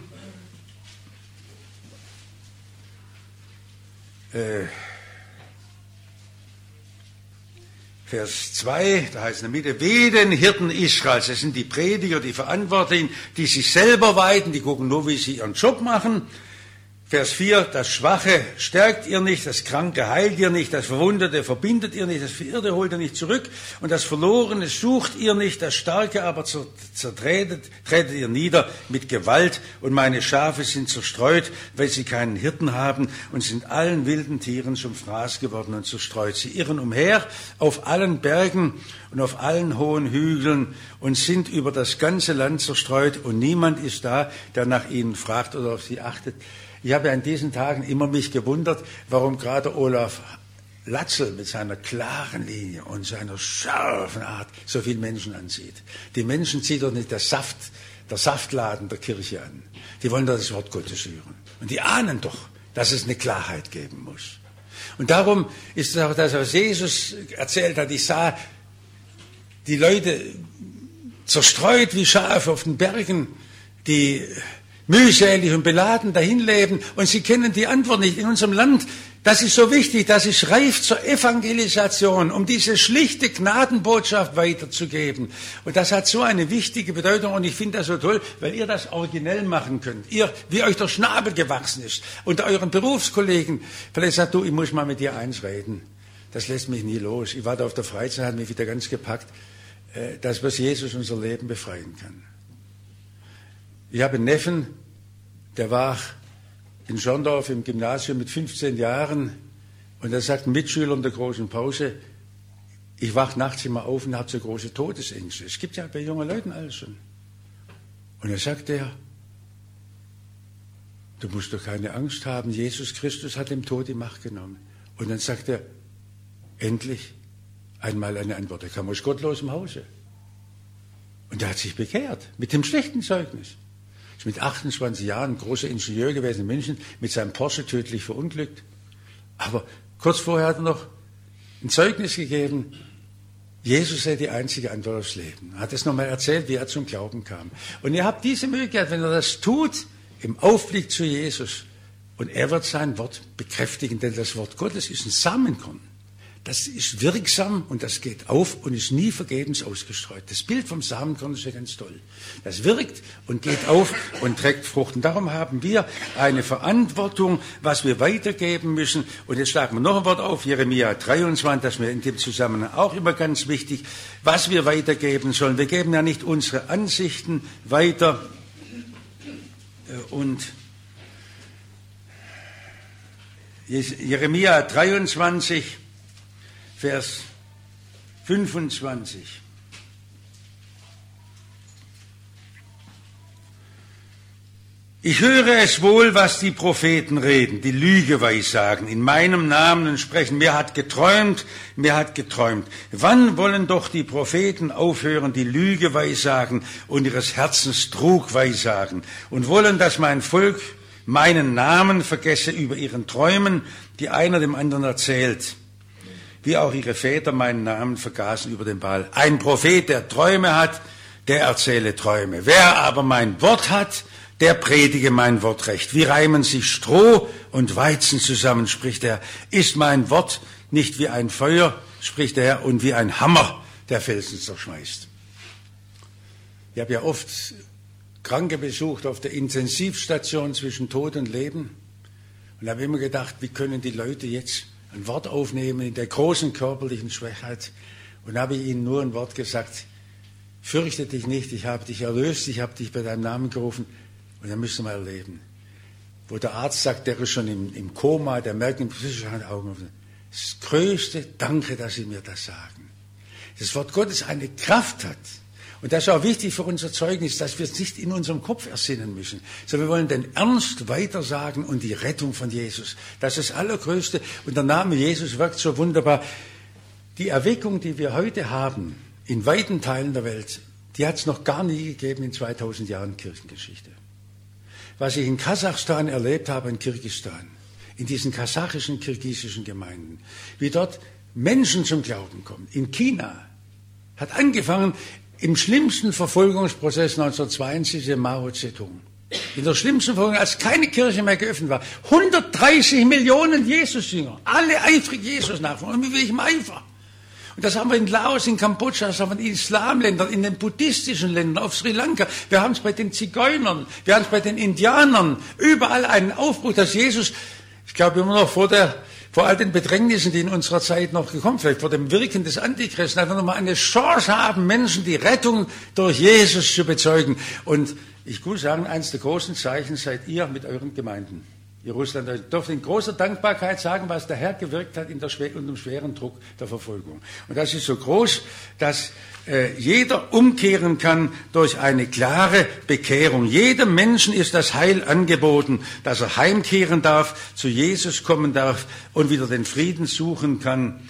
Vers 2, da heißt in der Mitte, wehe den Hirten Israels. Das sind die Prediger, die Verantwortlichen, die sich selber weiden, die gucken nur, wie sie ihren Job machen. Vers 4, das Schwache stärkt ihr nicht, das Kranke heilt ihr nicht, das Verwundete verbindet ihr nicht, das Verirrte holt ihr nicht zurück und das Verlorene sucht ihr nicht, das Starke aber tretet ihr nieder mit Gewalt und meine Schafe sind zerstreut, weil sie keinen Hirten haben und sind allen wilden Tieren zum Fraß geworden und zerstreut. Sie irren umher auf allen Bergen und auf allen hohen Hügeln und sind über das ganze Land zerstreut und niemand ist da, der nach ihnen fragt oder auf sie achtet. Ich habe in diesen Tagen immer mich gewundert, warum gerade Olaf Latzel mit seiner klaren Linie und seiner scharfen Art so viele Menschen anzieht. Die Menschen zieht doch nicht der Saftladen der Kirche an. Die wollen doch das Wort Gottes hören. Und die ahnen doch, dass es eine Klarheit geben muss. Und darum ist es auch das, was Jesus erzählt hat. Ich sah die Leute zerstreut wie Schafe auf den Bergen, die mühselig und beladen dahin leben und sie kennen die Antwort nicht in unserem Land. Das ist so wichtig, das ist reif zur Evangelisation, um diese schlichte Gnadenbotschaft weiterzugeben. Und das hat so eine wichtige Bedeutung und ich finde das so toll, weil ihr das originell machen könnt. Ihr, wie euch der Schnabel gewachsen ist, unter euren Berufskollegen. Vielleicht sagt du, ich muss mal mit dir eins reden. Das lässt mich nie los. Ich war da auf der Freizeit, hat mich wieder ganz gepackt, dass was Jesus unser Leben befreien kann. Ich habe einen Neffen, der war in Schorndorf im Gymnasium mit 15 Jahren und er sagt Mitschülern der großen Pause, ich wach nachts immer auf und habe so große Todesängste. Es gibt ja bei jungen Leuten alles schon. Und er sagt du musst doch keine Angst haben, Jesus Christus hat dem Tod die Macht genommen. Und dann sagt er, endlich einmal eine Antwort. Er kam aus gottlosem Hause. Und er hat sich bekehrt, mit dem schlechten Zeugnis. Ist mit 28 Jahren ein großer Ingenieur gewesen in München, mit seinem Porsche tödlich verunglückt. Aber kurz vorher hat er noch ein Zeugnis gegeben, Jesus sei die einzige Antwort aufs Leben. Er hat es nochmal erzählt, wie er zum Glauben kam. Und ihr habt diese Möglichkeit, wenn er das tut, im Aufblick zu Jesus. Und er wird sein Wort bekräftigen, denn das Wort Gottes ist ein Samenkorn. Das ist wirksam und das geht auf und ist nie vergebens ausgestreut. Das Bild vom Samenkorn ist ja ganz toll. Das wirkt und geht auf und trägt Frucht. Und darum haben wir eine Verantwortung, was wir weitergeben müssen. Und jetzt schlagen wir noch ein Wort auf, Jeremia 23, das ist mir in dem Zusammenhang auch immer ganz wichtig, was wir weitergeben sollen. Wir geben ja nicht unsere Ansichten weiter. Und Jeremia 23, Vers 25. Ich höre es wohl, was die Propheten reden, die Lüge weissagen, in meinem Namen sprechen. Mir hat geträumt. Wann wollen doch die Propheten aufhören, die Lüge weissagen und ihres Herzens Trug weissagen und wollen, dass mein Volk meinen Namen vergesse über ihren Träumen, die einer dem anderen erzählt. Wie auch ihre Väter meinen Namen vergaßen über den Baal. Ein Prophet, der Träume hat, der erzähle Träume. Wer aber mein Wort hat, der predige mein Wort recht. Wie reimen sich Stroh und Weizen zusammen, spricht er. Ist mein Wort nicht wie ein Feuer, spricht er, und wie ein Hammer, der Felsen zerschmeißt. Ich habe ja oft Kranke besucht auf der Intensivstation zwischen Tod und Leben und habe immer gedacht, wie können die Leute jetzt ein Wort aufnehmen in der großen körperlichen Schwachheit. Und habe ich ihnen nur ein Wort gesagt, fürchte dich nicht, ich habe dich erlöst, ich habe dich bei deinem Namen gerufen. Und dann müsst ihr mal erleben, wo der Arzt sagt, der ist schon im Koma, der merkt im Zwischenhand Augen. Das größte Danke, dass Sie mir das sagen. Das Wort Gottes eine Kraft hat. Und das ist auch wichtig für unser Zeugnis, dass wir es nicht in unserem Kopf ersinnen müssen, sondern wir wollen den Ernst weitersagen und die Rettung von Jesus. Das ist das Allergrößte. Und der Name Jesus wirkt so wunderbar. Die Erweckung, die wir heute haben, in weiten Teilen der Welt, die hat es noch gar nie gegeben in 2000 Jahren Kirchengeschichte. Was ich in Kasachstan erlebt habe, in Kirgisistan, in diesen kasachischen, kirgisischen Gemeinden, wie dort Menschen zum Glauben kommen. In China hat angefangen im schlimmsten Verfolgungsprozess 1972 Mao Zedong. In der schlimmsten Verfolgung, als keine Kirche mehr geöffnet war. 130 Millionen Jesus-Jünger, alle eifrig Jesus nachfolgen. Und mit welchem Eifer? Und das haben wir in Laos, in Kambodscha, das haben wir in den Islamländern, in den buddhistischen Ländern, auf Sri Lanka. Wir haben es bei den Zigeunern, wir haben es bei den Indianern. Überall einen Aufbruch, dass Jesus, ich glaube immer noch vor all den Bedrängnissen, die in unserer Zeit noch gekommen sind, vielleicht vor dem Wirken des Antichristen, einfach nochmal eine Chance haben, Menschen die Rettung durch Jesus zu bezeugen. Und ich muss sagen, eines der großen Zeichen seid ihr mit euren Gemeinden. Ihr Russland, ich darf in großer Dankbarkeit sagen, was der Herr gewirkt hat unter dem schweren Druck der Verfolgung. Und das ist so groß, dass jeder umkehren kann durch eine klare Bekehrung. Jedem Menschen ist das Heil angeboten, dass er heimkehren darf, zu Jesus kommen darf und wieder den Frieden suchen kann.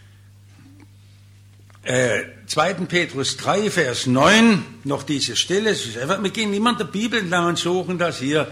2. Petrus 3, Vers 9, noch diese Stelle. Wir gehen immer in der Bibel entlang und suchen das hier.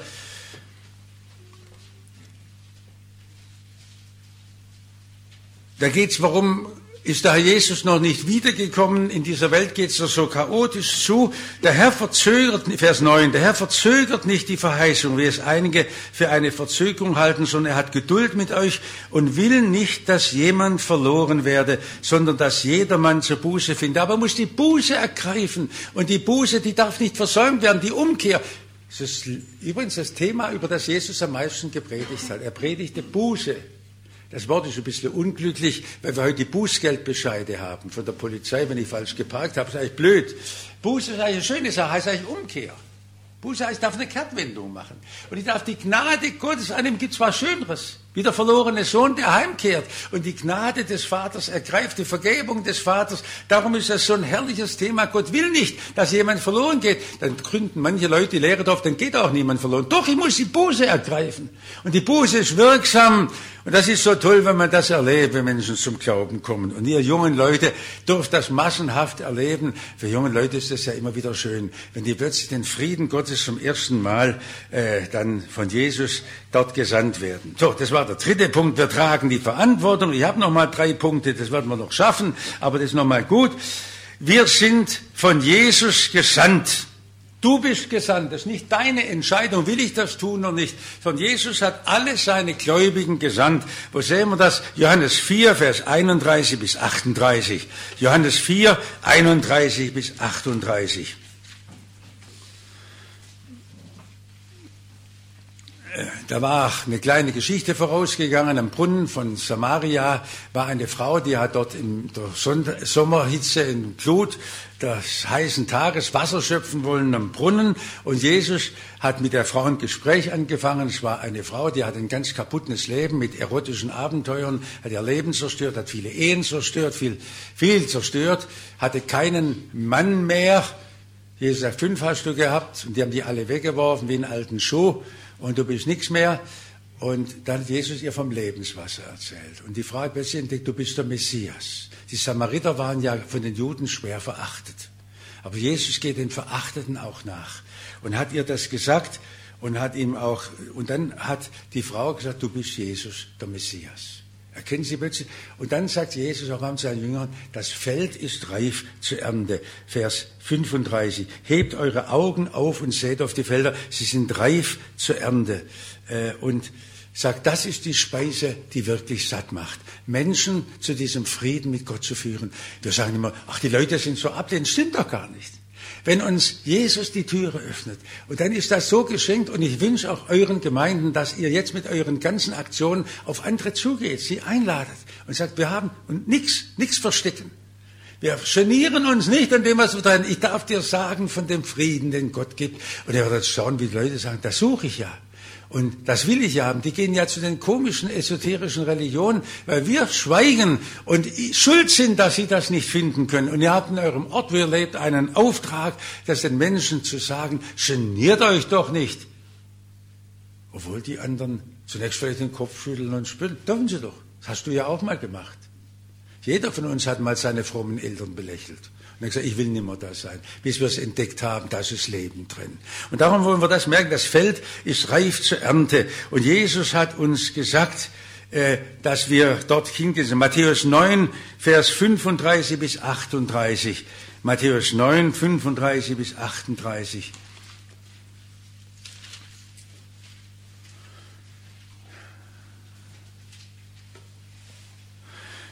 Da geht es, warum ist der Herr Jesus noch nicht wiedergekommen? In dieser Welt geht es so chaotisch zu. Der Herr verzögert, Vers 9, der Herr verzögert nicht die Verheißung, wie es einige für eine Verzögerung halten, sondern er hat Geduld mit euch und will nicht, dass jemand verloren werde, sondern dass jedermann zur Buße findet. Aber er muss die Buße ergreifen. Und die Buße, die darf nicht versäumt werden, die Umkehr. Das ist übrigens das Thema, über das Jesus am meisten gepredigt hat. Er predigte Buße. Das Wort ist ein bisschen unglücklich, weil wir heute die Bußgeldbescheide haben von der Polizei, wenn ich falsch geparkt habe. Das ist eigentlich blöd. Buße ist eigentlich eine schöne Sache, heißt eigentlich Umkehr. Buße heißt, ich darf eine Kehrtwendung machen. Und ich darf die Gnade Gottes, an ihm gibt es was Schöneres, wie der verlorene Sohn, der heimkehrt und die Gnade des Vaters ergreift, die Vergebung des Vaters. Darum ist das so ein herrliches Thema. Gott will nicht, dass jemand verloren geht. Dann gründen manche Leute die Lehre drauf, dann geht auch niemand verloren. Doch, ich muss die Buße ergreifen. Und die Buße ist wirksam. Und das ist so toll, wenn man das erlebt, wenn Menschen zum Glauben kommen. Und ihr jungen Leute dürft das massenhaft erleben. Für junge Leute ist das ja immer wieder schön, wenn die plötzlich den Frieden Gottes zum ersten Mal dann von Jesus dort gesandt werden. So, das war der dritte Punkt. Wir tragen die Verantwortung. Ich habe noch mal 3 Punkte, das werden wir noch schaffen, aber das ist noch mal gut. Wir sind von Jesus gesandt. Du bist gesandt, das ist nicht deine Entscheidung, will ich das tun oder nicht. Sondern Jesus hat alle seine Gläubigen gesandt. Wo sehen wir das? Johannes 4, Vers 31 bis 38. Johannes 4, 31 bis 38. Da war eine kleine Geschichte vorausgegangen. Am Brunnen von Samaria war eine Frau, die hat dort in der Sommerhitze in Glut des heißen Tages Wasser schöpfen wollen am Brunnen. Und Jesus hat mit der Frau ein Gespräch angefangen. Es war eine Frau, die hat ein ganz kaputtes Leben mit erotischen Abenteuern, hat ihr Leben zerstört, hat viele Ehen zerstört, viel zerstört, hatte keinen Mann mehr. Jesus sagt, 5 hast du gehabt und die haben die alle weggeworfen wie einen alten Schuh. Und du bist nichts mehr. Und dann hat Jesus ihr vom Lebenswasser erzählt. Und die Frau hat plötzlich entdeckt, du bist der Messias. Die Samariter waren ja von den Juden schwer verachtet. Aber Jesus geht den Verachteten auch nach. Und hat ihr das gesagt und hat ihm auch, und dann hat die Frau gesagt, du bist Jesus, der Messias. Erkennen Sie plötzlich. Und dann sagt Jesus auch zu seinen Jüngern, das Feld ist reif zur Ernte. Vers 35. Hebt eure Augen auf und seht auf die Felder. Sie sind reif zur Ernte. Und sagt, das ist die Speise, die wirklich satt macht. Menschen zu diesem Frieden mit Gott zu führen. Wir sagen immer, ach, die Leute sind so ablehnend. Stimmt doch gar nicht. Wenn uns Jesus die Türe öffnet, und dann ist das so geschenkt, und ich wünsche auch euren Gemeinden, dass ihr jetzt mit euren ganzen Aktionen auf andere zugeht, sie einladet und sagt, wir haben und nichts verstecken. Wir genieren uns nicht an dem, was wir tun. Ich darf dir sagen von dem Frieden, den Gott gibt. Und ihr werdet schauen, wie die Leute sagen, das suche ich ja. Und das will ich haben. Die gehen ja zu den komischen, esoterischen Religionen, weil wir schweigen und schuld sind, dass sie das nicht finden können. Und ihr habt in eurem Ort, wo ihr lebt, einen Auftrag, das den Menschen zu sagen, geniert euch doch nicht. Obwohl die anderen zunächst vielleicht den Kopf schütteln und spüren. Dürfen sie doch. Das hast du ja auch mal gemacht. Jeder von uns hat mal seine frommen Eltern belächelt. Und er hat gesagt, ich will nicht mehr da sein, bis wir es entdeckt haben, da ist Leben drin. Und darum wollen wir das merken, das Feld ist reif zur Ernte. Und Jesus hat uns gesagt, dass wir dorthin gehen. Matthäus 9, Vers 35 bis 38. Matthäus 9, 35 bis 38.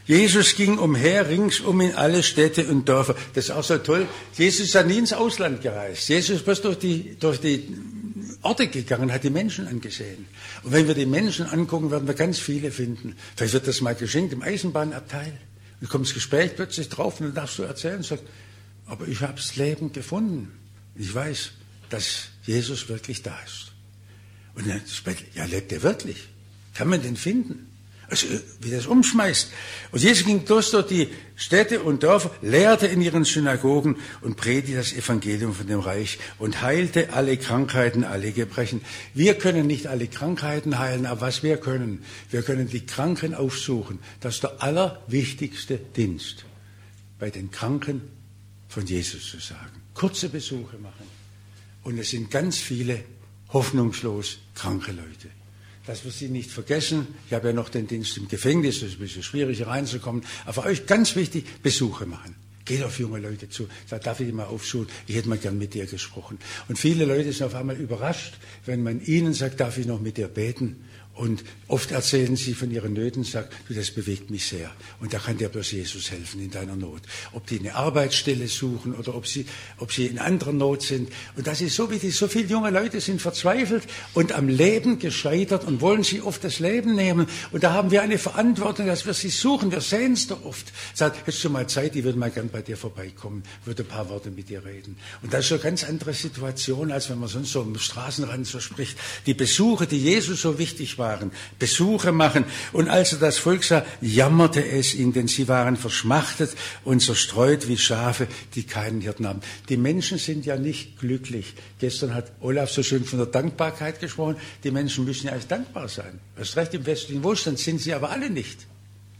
Jesus ging umher ringsum in alle Städte und Dörfer. Das ist auch so toll. Jesus ist ja nie ins Ausland gereist. Jesus ist bloß durch die Orte gegangen, hat die Menschen angesehen. Und wenn wir die Menschen angucken, werden wir ganz viele finden. Vielleicht wird das mal geschenkt im Eisenbahnabteil. Du kommst Gespräch plötzlich drauf und dann darfst du erzählen und sagst, aber ich habe das Leben gefunden. Ich weiß, dass Jesus wirklich da ist. Und dann später, ja, lebt er wirklich? Kann man den finden? Also, wie das umschmeißt. Und Jesus ging bloß durch die Städte und Dörfer, lehrte in ihren Synagogen und predigte das Evangelium von dem Reich und heilte alle Krankheiten, alle Gebrechen. Wir können nicht alle Krankheiten heilen, aber was wir können die Kranken aufsuchen. Das ist der allerwichtigste Dienst, bei den Kranken von Jesus zu sagen. Kurze Besuche machen. Und es sind ganz viele hoffnungslos kranke Leute. Dass wir sie nicht vergessen. Ich habe ja noch den Dienst im Gefängnis, das ist ein bisschen schwierig reinzukommen. Aber für euch ganz wichtig, Besuche machen. Geht auf junge Leute zu. Sagt, darf ich die mal aufsuchen? Ich hätte mal gern mit dir gesprochen. Und viele Leute sind auf einmal überrascht, wenn man ihnen sagt, darf ich noch mit dir beten? Und oft erzählen sie von ihren Nöten und sagen, du, das bewegt mich sehr. Und da kann dir bloß Jesus helfen in deiner Not. Ob die eine Arbeitsstelle suchen oder ob sie in anderer Not sind. Und das ist so wichtig. So viele junge Leute sind verzweifelt und am Leben gescheitert und wollen sie oft das Leben nehmen. Und da haben wir eine Verantwortung, dass wir sie suchen. Wir sehen es doch oft. Sagt, hättest du mal Zeit, ich würde mal gern bei dir vorbeikommen, würde ein paar Worte mit dir reden. Und das ist eine ganz andere Situation, als wenn man sonst so am Straßenrand so spricht. Die Besuche, die Jesus so wichtig waren, Besuche machen. Und als er das Volk sah, jammerte es ihn, denn sie waren verschmachtet und zerstreut wie Schafe, die keinen Hirten haben. Die Menschen sind ja nicht glücklich. Gestern hat Olaf so schön von der Dankbarkeit gesprochen. Die Menschen müssen ja erst dankbar sein. Erst recht im westlichen Wohlstand sind sie aber alle nicht.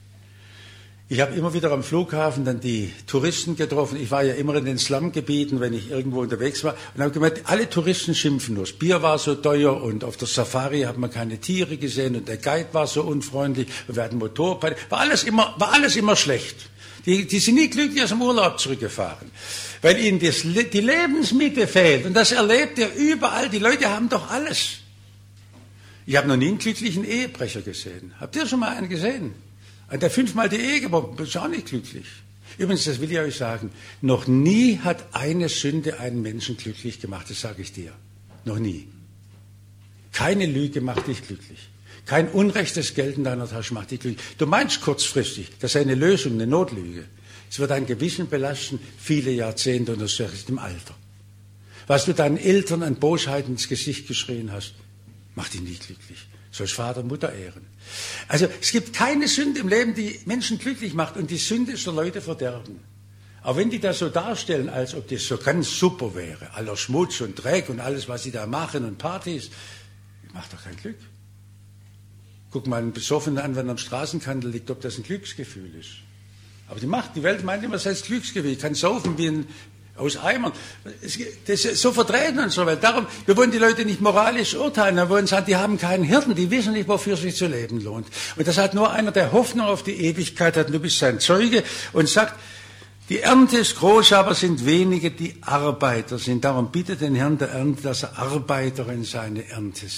Ich habe immer wieder am Flughafen dann die Touristen getroffen. Ich war ja immer in den Slumgebieten, wenn ich irgendwo unterwegs war. Und habe gemerkt, alle Touristen schimpfen nur. Das Bier war so teuer und auf der Safari hat man keine Tiere gesehen und der Guide war so unfreundlich. Und wir hatten Motorräder. War alles immer schlecht. Die sind nie glücklich aus dem Urlaub zurückgefahren. Weil ihnen die Lebensmitte fehlt. Und das erlebt ihr überall. Die Leute haben doch alles. Ich habe noch nie einen glücklichen Ehebrecher gesehen. Habt ihr schon mal einen gesehen? Der 5-mal die Ehe gebrochen, ist auch nicht glücklich. Übrigens, das will ich euch sagen, noch nie hat eine Sünde einen Menschen glücklich gemacht, das sage ich dir. Noch nie. Keine Lüge macht dich glücklich. Kein unrechtes Geld in deiner Tasche macht dich glücklich. Du meinst kurzfristig, das ist eine Lösung, eine Notlüge. Es wird dein Gewissen belasten, viele Jahrzehnte und das ist im Alter. Was du deinen Eltern an Bosheit ins Gesicht geschrien hast, macht dich nicht glücklich. Sollst Vater und Mutter ehren. Also es gibt keine Sünde im Leben, die Menschen glücklich macht. Und die Sünde ist der Leute verderben. Aber wenn die das so darstellen, als ob das so ganz super wäre, aller Schmutz und Dreck und alles, was sie da machen und Partys, macht doch kein Glück. Guck mal einen Besoffenen an, wenn er am Straßenkantel liegt, ob das ein Glücksgefühl ist. Aber die Welt meint immer, das heißt Glücksgefühl. Ich kann saufen wie ein aus Eimern. Das ist so vertreten und so weiter. Darum, wir wollen die Leute nicht moralisch urteilen. Wir wollen sagen, die haben keinen Hirten, die wissen nicht, wofür es sich zu leben lohnt. Und das hat nur einer, der Hoffnung auf die Ewigkeit hat. Und du bist sein Zeuge und sagt, die Ernte ist groß, aber sind wenige, die Arbeiter sind. Darum bittet den Herrn der Ernte, dass er Arbeiter in seine Ernte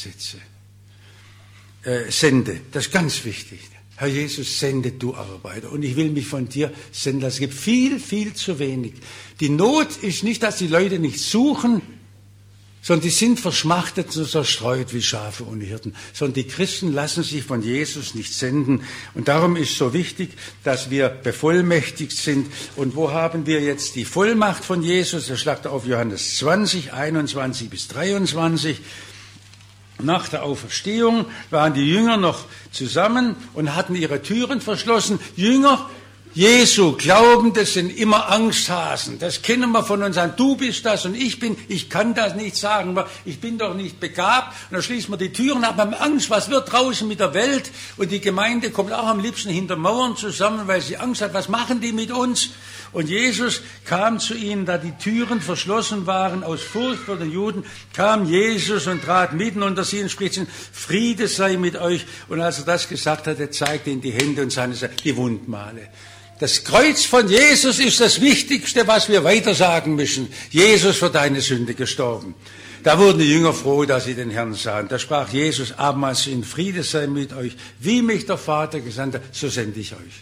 sende. Das ist ganz wichtig. Herr Jesus, sende du Arbeiter. Und ich will mich von dir senden lassen. Es gibt viel, viel zu wenig. Die Not ist nicht, dass die Leute nicht suchen, sondern die sind verschmachtet und zerstreut wie Schafe ohne Hirten. Sondern die Christen lassen sich von Jesus nicht senden. Und darum ist so wichtig, dass wir bevollmächtigt sind. Und wo haben wir jetzt die Vollmacht von Jesus? Das schlagt auf Johannes 20, 21 bis 23. Nach der Auferstehung waren die Jünger noch zusammen und hatten ihre Türen verschlossen. Jünger Jesu, Glaubende sind immer Angsthasen. Das kennen wir von uns an. Du bist das und ich kann das nicht sagen. Ich bin doch nicht begabt. Und dann schließen wir die Türen ab, haben Angst. Was wird draußen mit der Welt? Und die Gemeinde kommt auch am liebsten hinter Mauern zusammen, weil sie Angst hat. Was machen die mit uns? Und Jesus kam zu ihnen, da die Türen verschlossen waren, aus Furcht vor den Juden, kam Jesus und trat mitten unter sie und spricht, Friede sei mit euch. Und als er das gesagt hatte, zeigte ihnen die Hände und die Wundmale. Das Kreuz von Jesus ist das Wichtigste, was wir weiter sagen müssen. Jesus für deine Sünde gestorben. Da wurden die Jünger froh, dass sie den Herrn sahen. Da sprach Jesus abermals in Friede sei mit euch. Wie mich der Vater gesandt hat, so sende ich euch.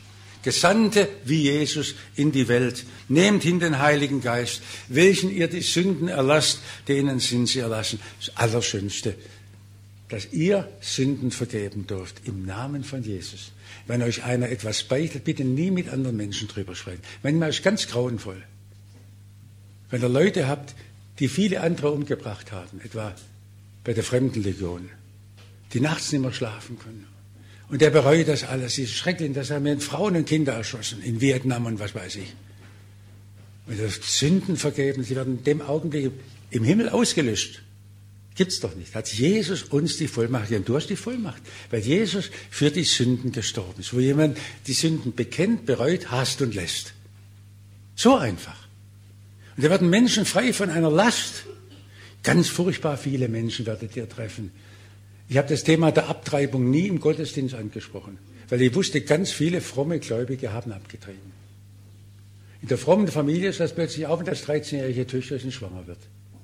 Gesandte wie Jesus in die Welt. Nehmt hin den Heiligen Geist, welchen ihr die Sünden erlasst, denen sind sie erlassen. Das Allerschönste, dass ihr Sünden vergeben dürft im Namen von Jesus. Wenn euch einer etwas beichtet, bitte nie mit anderen Menschen drüber sprechen. Manchmal ist es ganz grauenvoll. Wenn ihr Leute habt, die viele andere umgebracht haben, etwa bei der Fremdenlegion, die nachts nicht mehr schlafen können. Und der bereut das alles. Es ist schrecklich, dass er mit Frauen und Kinder erschossen in Vietnam und was weiß ich. Und das Sünden vergeben, sie werden in dem Augenblick im Himmel ausgelöscht. Gibt's doch nicht. Hat Jesus uns die Vollmacht gegeben? Du hast die Vollmacht, weil Jesus für die Sünden gestorben ist. Wo jemand die Sünden bekennt, bereut, hasst und lässt. So einfach. Und da werden Menschen frei von einer Last. Ganz furchtbar viele Menschen werdet ihr treffen. Ich habe das Thema der Abtreibung nie im Gottesdienst angesprochen, weil ich wusste, ganz viele fromme Gläubige haben abgetrieben. In der frommen Familie ist das plötzlich auch, wenn das 13-jährige Töchterchen schwanger wird.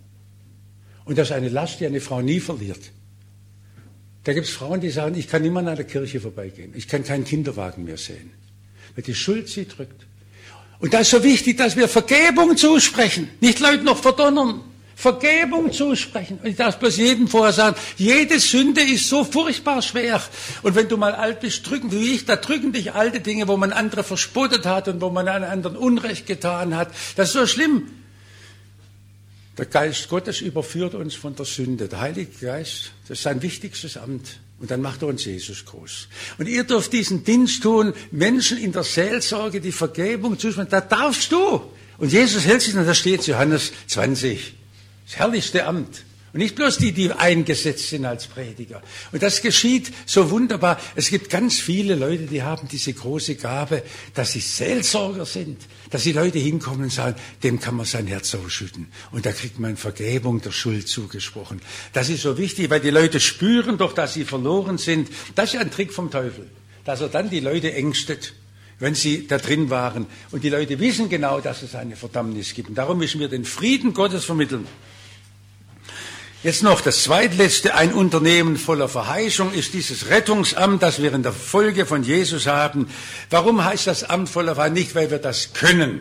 Und das ist eine Last, die eine Frau nie verliert. Da gibt es Frauen, die sagen, ich kann nicht mehr an der Kirche vorbeigehen. Ich kann keinen Kinderwagen mehr sehen, weil die Schuld sie drückt. Und das ist so wichtig, dass wir Vergebung zusprechen, nicht Leute noch verdonnern. Vergebung zusprechen. Und ich darf bloß jedem vorher sagen, jede Sünde ist so furchtbar schwer. Und wenn du mal alt bist, wie ich, da drücken dich alte Dinge, wo man andere verspottet hat und wo man einen anderen Unrecht getan hat. Das ist so schlimm. Der Geist Gottes überführt uns von der Sünde. Der Heilige Geist, das ist sein wichtigstes Amt. Und dann macht er uns Jesus groß. Und ihr dürft diesen Dienst tun, Menschen in der Seelsorge die Vergebung zusprechen. Da darfst du. Und Jesus hält sich, und da steht Johannes 20. Das herrlichste Amt. Und nicht bloß die eingesetzt sind als Prediger. Und das geschieht so wunderbar. Es gibt ganz viele Leute, die haben diese große Gabe, dass sie Seelsorger sind. Dass die Leute hinkommen und sagen, dem kann man sein Herz ausschütten. Und da kriegt man Vergebung der Schuld zugesprochen. Das ist so wichtig, weil die Leute spüren doch, dass sie verloren sind. Das ist ein Trick vom Teufel. Dass er dann die Leute ängstet, wenn sie da drin waren. Und die Leute wissen genau, dass es eine Verdammnis gibt. Und darum müssen wir den Frieden Gottes vermitteln. Jetzt noch das zweitletzte, ein Unternehmen voller Verheißung ist dieses Rettungsamt, das wir in der Folge von Jesus haben. Warum heißt das Amt voller Verheißung? Nicht, weil wir das können.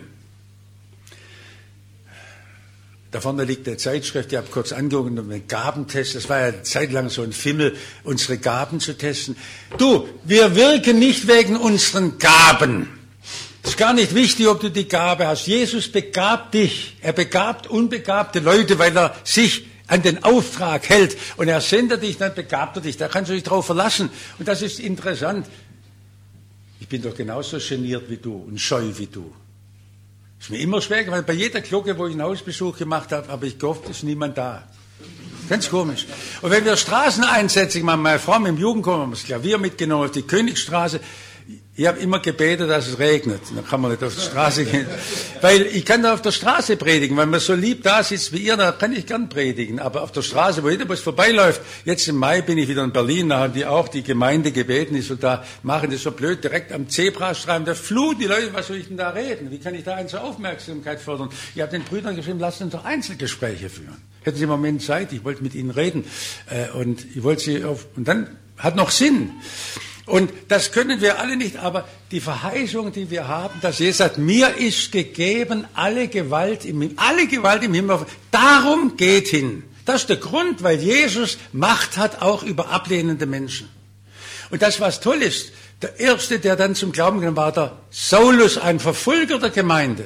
Da vorne liegt eine Zeitschrift, die habe kurz angeguckt, einen Gabentest. Das war ja eine Zeit lang so ein Fimmel, unsere Gaben zu testen. Du, wir wirken nicht wegen unseren Gaben. Es ist gar nicht wichtig, ob du die Gabe hast. Jesus begabt dich. Er begabt unbegabte Leute, weil er sich an den Auftrag hält. Und er sendet dich, dann begabt er dich. Da kannst du dich drauf verlassen. Und das ist interessant. Ich bin doch genauso geniert wie du und scheu wie du. Ist mir immer schwer gefallen. Bei jeder Glocke, wo ich einen Hausbesuch gemacht habe, habe ich gehofft, ist niemand da. Ganz komisch. Und wenn wir Straßen einsetzen, ich meine, meine Frau mit dem Jugendchor haben das Klavier mitgenommen auf die Königstraße. Ich habe immer gebetet, dass es regnet. Dann kann man nicht auf die Straße gehen. Weil ich kann da auf der Straße predigen. Wenn man so lieb da sitzt wie ihr, dann kann ich gern predigen. Aber auf der Straße, wo jeder Bus vorbeiläuft, jetzt im Mai bin ich wieder in Berlin, da haben die auch die Gemeinde gebeten, die soll da machen, das ist so blöd, direkt am Zebrastreifen, da fluten die Leute, was soll ich denn da reden? Wie kann ich da eine zur Aufmerksamkeit fördern? Ich habe den Brüdern geschrieben, lasst uns doch Einzelgespräche führen. Hätten Sie im Moment Zeit, ich wollte mit Ihnen reden. Und ich wollte Sie und dann hat noch Sinn. Und das können wir alle nicht, aber die Verheißung, die wir haben, dass Jesus sagt, mir ist gegeben alle Gewalt im Himmel. Darum geht hin. Das ist der Grund, weil Jesus Macht hat auch über ablehnende Menschen. Und das, was toll ist, der Erste, der dann zum Glauben kam, war der Saulus, ein Verfolger der Gemeinde.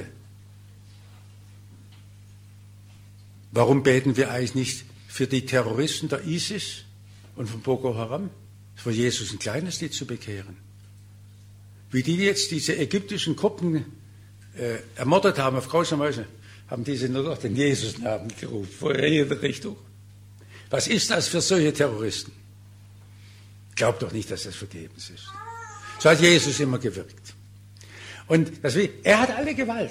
Warum beten wir eigentlich nicht für die Terroristen der ISIS und von Boko Haram? Es war Jesus ein kleines, die zu bekehren. Wie die jetzt diese ägyptischen Kopten ermordet haben auf grausame Weise, haben diese nur noch den Jesus-Namen gerufen, vor jeder Richtung. Was ist das für solche Terroristen? Glaubt doch nicht, dass das vergebens ist. So hat Jesus immer gewirkt. Und er hat alle Gewalt.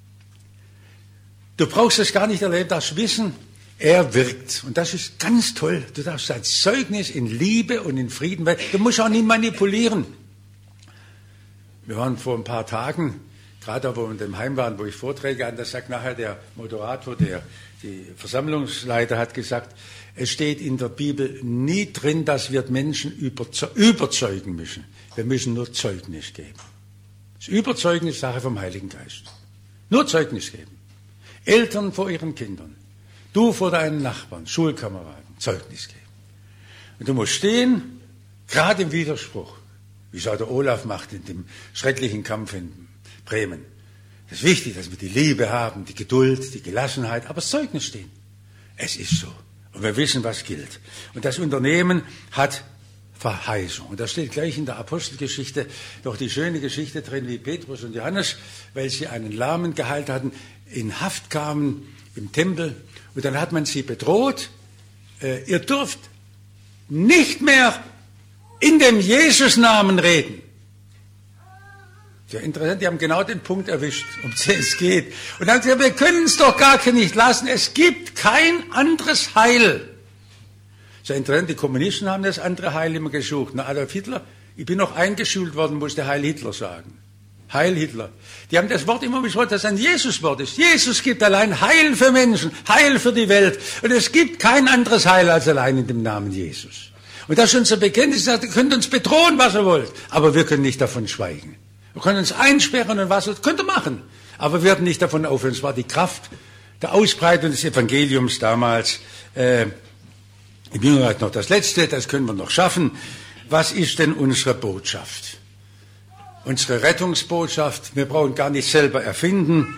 Du brauchst es gar nicht erleben, darfst wissen, er wirkt. Und das ist ganz toll. Du darfst sein Zeugnis in Liebe und in Frieden, weil du musst auch nie manipulieren. Wir waren vor ein paar Tagen, gerade wo wir in dem Heim waren, wo ich Vorträge an, da sagt nachher der Moderator, die Versammlungsleiter hat gesagt, es steht in der Bibel nie drin, dass wir Menschen überzeugen müssen. Wir müssen nur Zeugnis geben. Das Überzeugen ist Sache vom Heiligen Geist. Nur Zeugnis geben. Eltern vor ihren Kindern. Du vor deinen Nachbarn, Schulkameraden, Zeugnis geben. Und du musst stehen, gerade im Widerspruch, wie es auch der Olaf macht in dem schrecklichen Kampf in Bremen. Es ist wichtig, dass wir die Liebe haben, die Geduld, die Gelassenheit, aber das Zeugnis stehen. Es ist so. Und wir wissen, was gilt. Und das Unternehmen hat Verheißung. Und da steht gleich in der Apostelgeschichte doch die schöne Geschichte drin, wie Petrus und Johannes, weil sie einen Lahmen geheilt hatten, in Haft kamen im Tempel. Und dann hat man sie bedroht, ihr dürft nicht mehr in dem Jesus-Namen reden. Sehr interessant, die haben genau den Punkt erwischt, um den es geht. Und dann haben sie gesagt, wir können es doch gar nicht lassen, es gibt kein anderes Heil. Sehr interessant, die Kommunisten haben das andere Heil immer gesucht. Na, Adolf Hitler, ich bin noch eingeschult worden, musste Heil Hitler sagen. Heil Hitler. Die haben das Wort immer beschworen, dass es ein Jesus-Wort ist. Jesus gibt allein Heil für Menschen, Heil für die Welt. Und es gibt kein anderes Heil als allein in dem Namen Jesus. Und das ist unser Bekenntnis, ihr könnt uns bedrohen, was ihr wollt, aber wir können nicht davon schweigen. Wir können uns einsperren und was, könnt ihr machen. Aber wir werden nicht davon aufhören. Es war die Kraft der Ausbreitung des Evangeliums damals. Im Jüngerreich noch das Letzte, das können wir noch schaffen. Was ist denn unsere Botschaft? Unsere Rettungsbotschaft, wir brauchen gar nicht selber erfinden.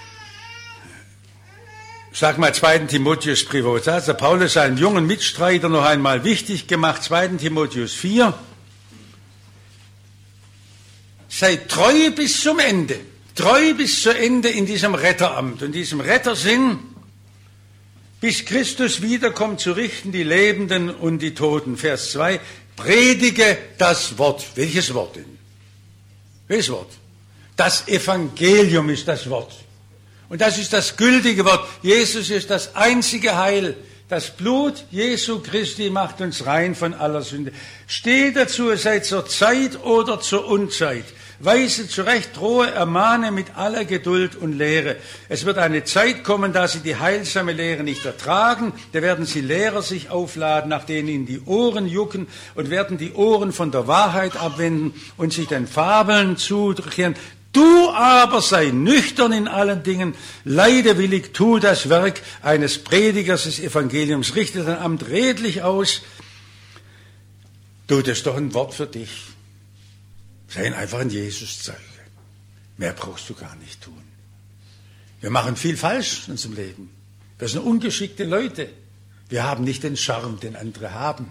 Sag mal 2. Timotheus Privat, der Paulus seinen jungen Mitstreiter noch einmal wichtig gemacht, 2. Timotheus 4. Seid treu bis zum Ende. Treu bis zu Ende in diesem Retteramt und diesem Rettersinn, bis Christus wiederkommt, zu richten die Lebenden und die Toten. Vers 2, predige das Wort. Welches Wort denn? Welches Wort? Das Evangelium ist das Wort. Und das ist das gültige Wort. Jesus ist das einzige Heil. Das Blut Jesu Christi macht uns rein von aller Sünde. Steht dazu, sei zur Zeit oder zur Unzeit. Weise zurecht, drohe, ermahne mit aller Geduld und Lehre. Es wird eine Zeit kommen, da sie die heilsame Lehre nicht ertragen. Da werden sie Lehrer sich aufladen, nach denen ihnen die Ohren jucken und werden die Ohren von der Wahrheit abwenden und sich den Fabeln zukehren. Du aber sei nüchtern in allen Dingen, leide willig, tu das Werk eines Predigers des Evangeliums, richte dein Amt redlich aus. Du, das ist doch ein Wort für dich. Sei einfach ein Jesus-Zeuge. Mehr brauchst du gar nicht tun. Wir machen viel falsch in unserem Leben. Wir sind ungeschickte Leute. Wir haben nicht den Charme, den andere haben.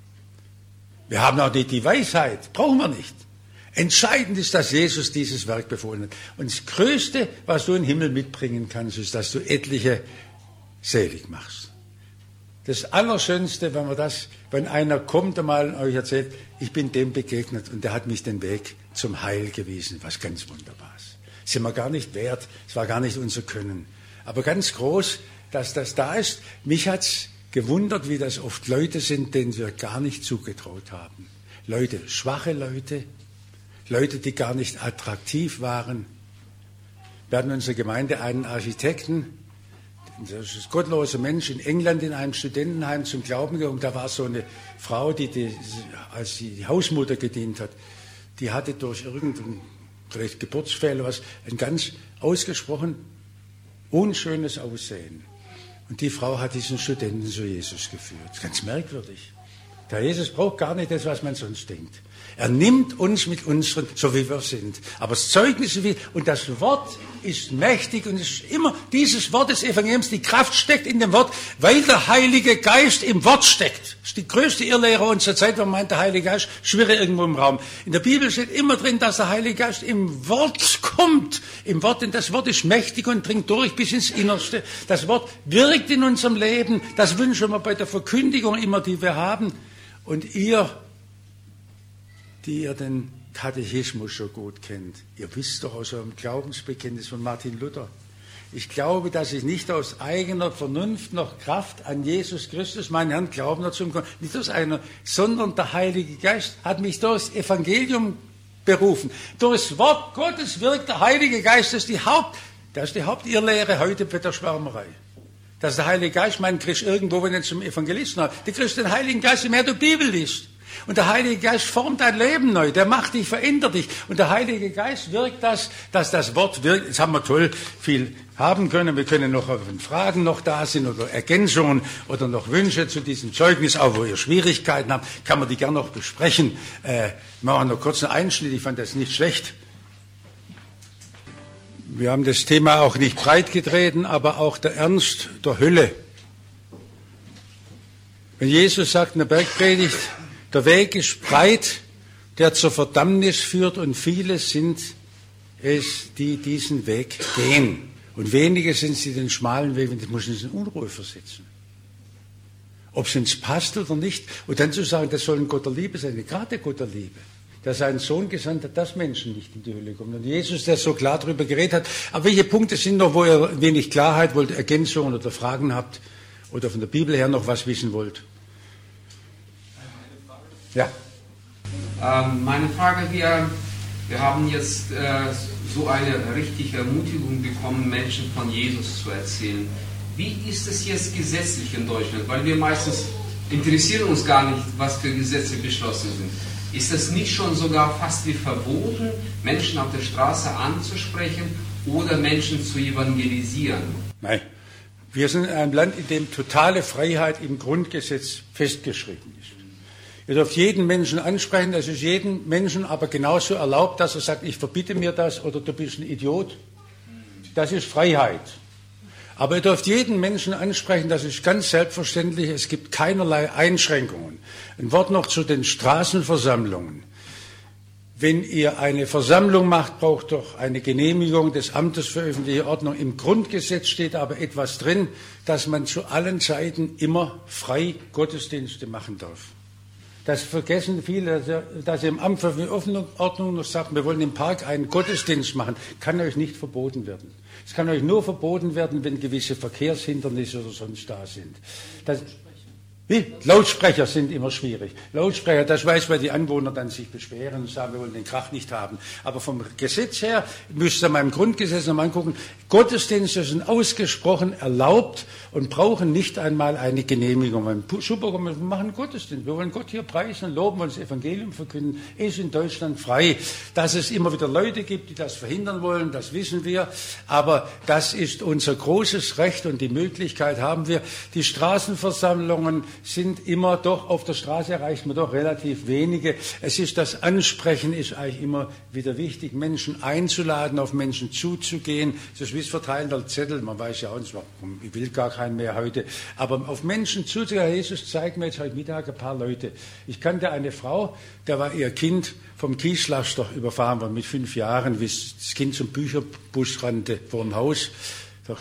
Wir haben auch nicht die Weisheit. Brauchen wir nicht. Entscheidend ist, dass Jesus dieses Werk befohlen hat. Und das Größte, was du in den Himmel mitbringen kannst, ist, dass du etliche selig machst. Das Allerschönste, wenn einer kommt und mal euch erzählt, ich bin dem begegnet und der hat mich den Weg zum Heil gewiesen, was ganz Wunderbares. Das sind wir gar nicht wert, es war gar nicht unser Können. Aber ganz groß, dass das da ist. Mich hat's gewundert, wie das oft Leute sind, denen wir gar nicht zugetraut haben. Leute, schwache Leute, Leute, die gar nicht attraktiv waren. Wir hatten in unserer Gemeinde einen Architekten, das ist ein gottloser Mensch, in England in einem Studentenheim zum Glauben gekommen. Da war so eine Frau, als sie die Hausmutter gedient hat, die hatte durch irgendeinen vielleicht Geburtsfehler ein ganz ausgesprochen unschönes Aussehen. Und die Frau hat diesen Studenten zu Jesus geführt. Ganz merkwürdig. Der Jesus braucht gar nicht das, was man sonst denkt. Er nimmt uns mit unseren, so wie wir sind. Aber das Zeugnis ist und das Wort ist mächtig und es ist immer dieses Wort des Evangeliums, die Kraft steckt in dem Wort, weil der Heilige Geist im Wort steckt. Das ist die größte Irrlehre unserer Zeit, wenn man meint, der Heilige Geist schwirre irgendwo im Raum. In der Bibel steht immer drin, dass der Heilige Geist im Wort kommt. Im Wort, denn das Wort ist mächtig und dringt durch bis ins Innerste. Das Wort wirkt in unserem Leben. Das wünschen wir bei der Verkündigung immer, die wir haben. Und ihr, die ihr den Katechismus so gut kennt, ihr wisst doch aus eurem Glaubensbekenntnis von Martin Luther, ich glaube, dass ich nicht aus eigener Vernunft noch Kraft an Jesus Christus, meinen Herrn, glauben dazu kommen, nicht aus einer, sondern der Heilige Geist hat mich durchs Evangelium berufen. Durchs Wort Gottes wirkt der Heilige Geist, das ist die Hauptirrlehre heute bei der Schwärmerei. Dass der Heilige Geist, man kriegt irgendwo, wenn er zum Evangelisten hat, du kriegst den Heiligen Geist, je mehr du Bibel liest. Und der Heilige Geist formt dein Leben neu, der macht dich, verändert dich. Und der Heilige Geist wirkt das, dass das Wort wirkt. Jetzt haben wir toll viel haben können. Wir können noch, wenn Fragen noch da sind oder Ergänzungen oder noch Wünsche zu diesem Zeugnis, auch wo ihr Schwierigkeiten habt, kann man die gerne noch besprechen. Machen wir noch kurz einen Einschnitt, ich fand das nicht schlecht. Wir haben das Thema auch nicht breit getreten, aber auch der Ernst der Hölle. Wenn Jesus sagt in der Bergpredigt, der Weg ist breit, der zur Verdammnis führt, und viele sind es, die diesen Weg gehen. Und wenige sind es, die den schmalen Weg, das muss uns in Unruhe versetzen. Ob es uns passt oder nicht. Und dann zu sagen, das soll ein Gott der Liebe sein, gerade Gott der Liebe, der seinen Sohn gesandt hat, dass Menschen nicht in die Hölle kommen. Und Jesus, der so klar darüber geredet hat. Aber welche Punkte sind noch, wo ihr wenig Klarheit wollt, Ergänzungen oder Fragen habt oder von der Bibel her noch was wissen wollt? Ja.
Meine Frage hier, wir haben jetzt so eine richtige Ermutigung bekommen, Menschen von Jesus zu erzählen. Wie ist es jetzt gesetzlich in Deutschland? Weil wir meistens interessieren uns gar nicht, was für Gesetze beschlossen sind. Ist es nicht schon sogar fast wie verboten, Menschen auf der Straße anzusprechen oder Menschen zu evangelisieren?
Nein. Wir sind in einem Land, in dem totale Freiheit im Grundgesetz festgeschrieben ist. Ihr dürft jeden Menschen ansprechen, das ist jedem Menschen aber genauso erlaubt, dass er sagt, ich verbiete mir das oder du bist ein Idiot. Das ist Freiheit. Aber ihr dürft jeden Menschen ansprechen, das ist ganz selbstverständlich, es gibt keinerlei Einschränkungen. Ein Wort noch zu den Straßenversammlungen. Wenn ihr eine Versammlung macht, braucht doch eine Genehmigung des Amtes für öffentliche Ordnung. Im Grundgesetz steht aber etwas drin, dass man zu allen Zeiten immer frei Gottesdienste machen darf. Das vergessen viele, dass ihr im Amt für öffentliche Ordnung noch sagt, wir wollen im Park einen Gottesdienst machen. Kann euch nicht verboten werden. Es kann euch nur verboten werden, wenn gewisse Verkehrshindernisse oder sonst da sind. Lautsprecher sind immer schwierig. Lautsprecher, das weiß, weil die Anwohner dann sich beschweren und sagen, wir wollen den Krach nicht haben. Aber vom Gesetz her müsst ihr mal im Grundgesetz nochmal angucken, Gottesdienste sind ausgesprochen erlaubt und brauchen nicht einmal eine Genehmigung. Wir machen Gottesdienst, wir wollen Gott hier preisen, loben und das Evangelium verkünden, ist in Deutschland frei. Dass es immer wieder Leute gibt, die das verhindern wollen, das wissen wir. Aber das ist unser großes Recht und die Möglichkeit haben wir. Die Straßenversammlungen sind immer doch, auf der Straße erreicht man doch relativ wenige. Es ist das Ansprechen, ist eigentlich immer wieder wichtig, Menschen einzuladen, auf Menschen zuzugehen. Das ist wie das Verteilen der Zettel, man weiß ja auch nicht, ich will gar keinen mehr heute, aber auf Menschen zuzugehen. Jesus zeigt mir jetzt heute Mittag ein paar Leute. Ich kannte eine Frau, da war ihr Kind vom Kieslaster überfahren worden mit 5 Jahren, wie das Kind zum Bücherbus rannte vor dem Haus. Der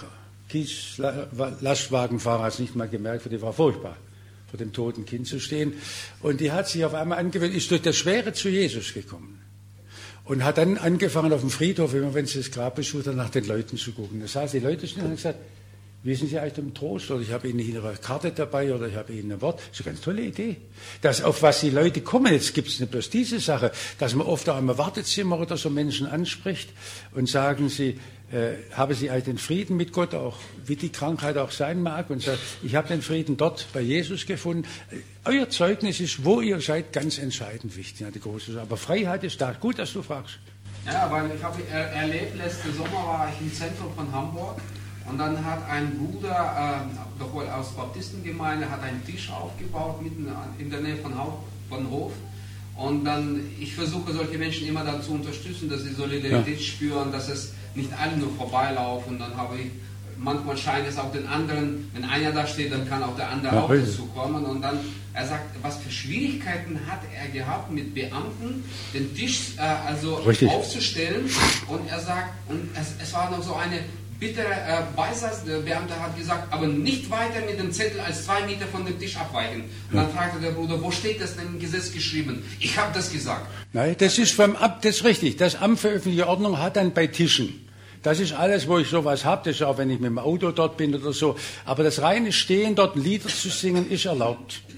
Lastwagenfahrer hat es nicht mal gemerkt, für die war furchtbar, vor dem toten Kind zu stehen. Und die hat sich auf einmal angewöhnt, ist durch das Schwere zu Jesus gekommen. Und hat dann angefangen auf dem Friedhof, immer wenn sie das Grab besucht hat, nach den Leuten zu gucken. Da saßen die Leute und haben gesagt, wissen Sie eigentlich um Trost? Oder ich habe Ihnen hier eine Karte dabei oder ich habe Ihnen ein Wort. Das ist eine ganz tolle Idee. Das, auf was die Leute kommen, jetzt gibt es nicht bloß diese Sache, dass man oft auch im Wartezimmer oder so Menschen anspricht und sagen sie, haben Sie eigentlich den Frieden mit Gott, auch wie die Krankheit auch sein mag, und sagt, ich habe den Frieden dort bei Jesus gefunden. Euer Zeugnis ist, wo ihr seid, ganz entscheidend wichtig. Ja, die große, aber Freiheit ist da. Gut, dass du fragst.
Ja, weil ich habe erlebt, letzten Sommer war ich im Zentrum von Hamburg und dann hat ein Bruder, doch wohl aus Baptistengemeinde, hat einen Tisch aufgebaut, mitten in der Nähe von Hof. Und dann, ich versuche solche Menschen immer dann zu unterstützen, dass sie Solidarität spüren, dass es nicht alle nur vorbeilaufen. Und dann habe ich, manchmal scheint es auch den anderen, wenn einer da steht, dann kann auch der andere auch dazu kommen. Und dann, er sagt, was für Schwierigkeiten hat er gehabt mit Beamten, den Tisch aufzustellen. Und er sagt, und es war noch so eine bittere Beisatz, der Beamte hat gesagt, aber nicht weiter mit dem Zettel als 2 Meter von dem Tisch abweichen. Und dann fragte der Bruder, wo steht das denn im Gesetz geschrieben? Ich habe das gesagt.
Nein, das ist das ist richtig. Das Amt für öffentliche Ordnung hat dann bei Tischen. Das ist alles, wo ich sowas habe. Das ist auch, wenn ich mit dem Auto dort bin oder so. Aber das reine Stehen dort, Lieder zu singen, ist erlaubt.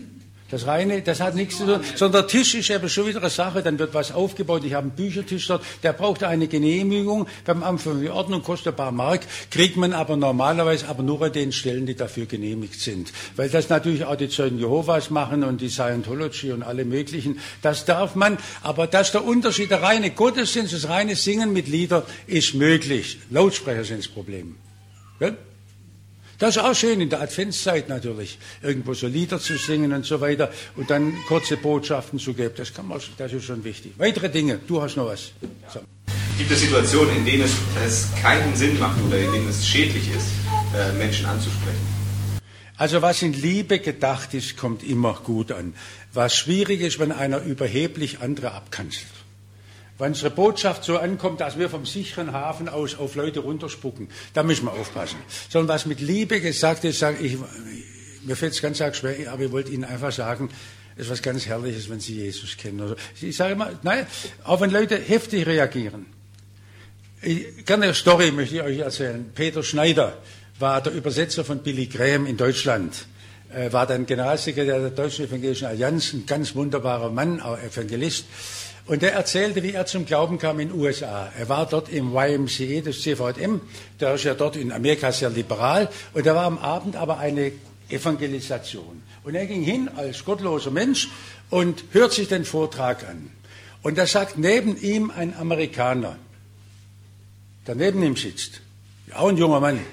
Das Reine, das hat nichts zu tun, sondern der Tisch ist eben schon wieder eine Sache, dann wird was aufgebaut, ich habe einen Büchertisch dort, der braucht eine Genehmigung, beim Amt für die Ordnung kostet ein paar Mark, kriegt man aber normalerweise aber nur an den Stellen, die dafür genehmigt sind. Weil das natürlich auch die Zeugen Jehovas machen und die Scientology und alle möglichen, das darf man, aber das ist der Unterschied, der reine Gottesdienst, das reine Singen mit Liedern ist möglich. Lautsprecher sind das Problem. Ja? Das ist auch schön in der Adventszeit natürlich, irgendwo so Lieder zu singen und so weiter und dann kurze Botschaften zu geben. Das ist schon wichtig. Weitere Dinge, du hast noch was. So.
Gibt es Situationen, in denen es keinen Sinn macht oder in denen es schädlich ist, Menschen anzusprechen?
Also was in Liebe gedacht ist, kommt immer gut an. Was schwierig ist, wenn einer überheblich andere abkanzelt. Wenn unsere Botschaft so ankommt, dass wir vom sicheren Hafen aus auf Leute runterspucken, da müssen wir aufpassen. Sondern was mit Liebe gesagt ist, mir fällt es ganz arg schwer, aber ich wollte Ihnen einfach sagen, es ist was ganz Herrliches, wenn Sie Jesus kennen. Also ich sage immer, nein, auch wenn Leute heftig reagieren. Gerne eine Story möchte ich euch erzählen. Peter Schneider war der Übersetzer von Billy Graham in Deutschland. War dann Generalsekretär der Deutschen Evangelischen Allianz, ein ganz wunderbarer Mann, auch Evangelist. Und er erzählte, wie er zum Glauben kam in den USA. Er war dort im YMCA, das CVM, der ist ja dort in Amerika sehr liberal. Und da war am Abend aber eine Evangelisation. Und er ging hin als gottloser Mensch und hört sich den Vortrag an. Und da sagt neben ihm ein Amerikaner, der neben ihm sitzt, auch ein junger Mann,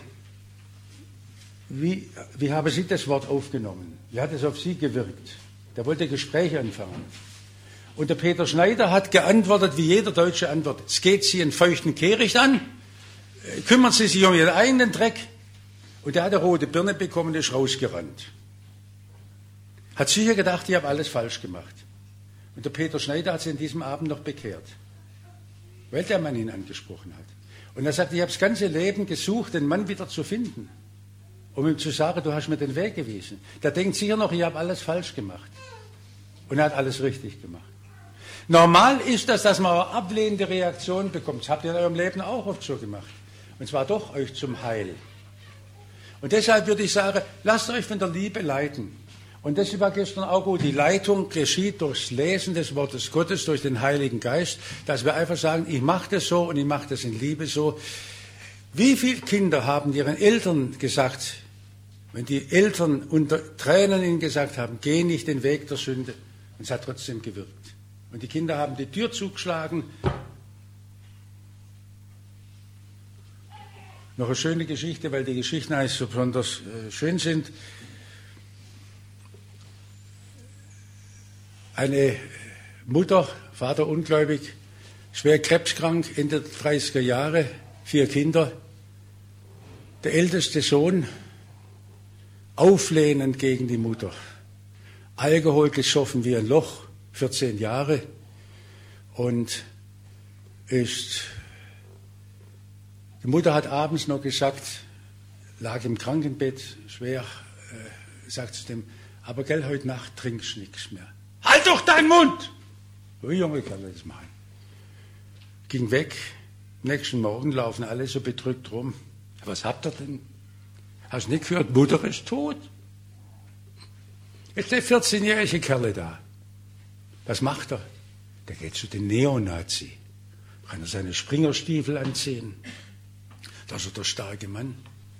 wie haben Sie das Wort aufgenommen? Wie hat es auf Sie gewirkt? Der wollte Gespräche anfangen. Und der Peter Schneider hat geantwortet, wie jeder Deutsche antwortet. Es geht Sie einen feuchten Kehricht an, kümmern Sie sich um Ihren eigenen Dreck. Und der hat eine rote Birne bekommen und ist rausgerannt. Hat sicher gedacht, ich habe alles falsch gemacht. Und der Peter Schneider hat sich in diesem Abend noch bekehrt, weil der Mann ihn angesprochen hat. Und er sagt, ich habe das ganze Leben gesucht, den Mann wieder zu finden, um ihm zu sagen, du hast mir den Weg gewiesen. Der denkt sicher noch, ich habe alles falsch gemacht. Und er hat alles richtig gemacht. Normal ist das, dass man auch ablehnende Reaktionen bekommt. Das habt ihr in eurem Leben auch oft so gemacht. Und zwar doch euch zum Heil. Und deshalb würde ich sagen, lasst euch von der Liebe leiten. Und das war gestern auch gut. Die Leitung geschieht durchs Lesen des Wortes Gottes, durch den Heiligen Geist, dass wir einfach sagen, ich mache das so und ich mache das in Liebe so. Wie viele Kinder haben ihren Eltern gesagt, wenn die Eltern unter Tränen ihnen gesagt haben, geh nicht den Weg der Sünde, und es hat trotzdem gewirkt. Und die Kinder haben die Tür zugeschlagen. Noch eine schöne Geschichte, weil die Geschichten eigentlich so besonders schön sind. Eine Mutter, Vater ungläubig, schwer krebskrank, Ende der 30er Jahre, 4 Kinder. Der älteste Sohn auflehnend gegen die Mutter. Alkohol gesoffen wie ein Loch, 14 Jahre. Und die Mutter hat abends noch gesagt, lag im Krankenbett, schwer, sagt zu dem, aber gell, heute Nacht trinkst du nichts mehr. Halt doch deinen Mund! So Junge kann das machen. Ging weg, nächsten Morgen laufen alle so bedrückt rum. Was habt ihr denn? Hast du nicht gehört, Mutter ist tot? Jetzt ist der 14-jährige Kerl da. Was macht er? Der geht zu den Neonazi. Kann er seine Springerstiefel anziehen? Das ist der starke Mann.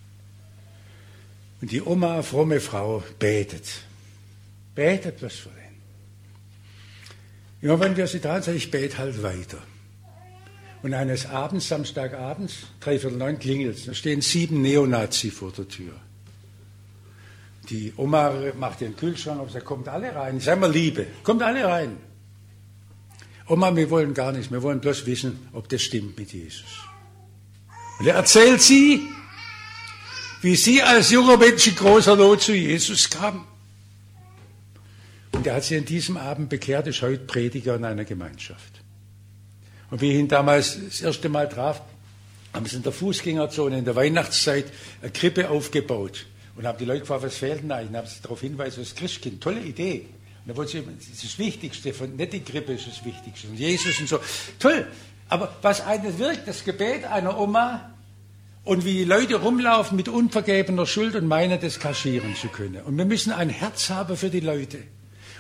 Und die Oma, fromme Frau, betet. Betet was für den. Ja, wenn wir sie dran sind, ich bete halt weiter. Und eines Abends, Samstagabends, 8:45 klingelt es. Da stehen 7 Neonazi vor der Tür. Die Oma macht den Kühlschrank auf, sagt, kommt alle rein. Ich sage mal Liebe, kommt alle rein. Oma, wir wollen gar nichts, wir wollen bloß wissen, ob das stimmt mit Jesus. Und er erzählt sie, wie sie als junger Mensch in großer Not zu Jesus kam. Und er hat sie an diesem Abend bekehrt, ist heute Prediger in einer Gemeinschaft. Und wie ich ihn damals das erste Mal traf, haben sie in der Fußgängerzone in der Weihnachtszeit eine Krippe aufgebaut. Und haben die Leute gefragt, was fehlt denn eigentlich? Und haben sie darauf hingewiesen, das Christkind, tolle Idee. Und da wollte sie, das ist das Wichtigste, nicht die Krippe ist das Wichtigste. Und Jesus und so. Toll. Aber was eines wirkt, das Gebet einer Oma und wie die Leute rumlaufen mit unvergebener Schuld und meinen, das kaschieren zu können. Und wir müssen ein Herz haben für die Leute.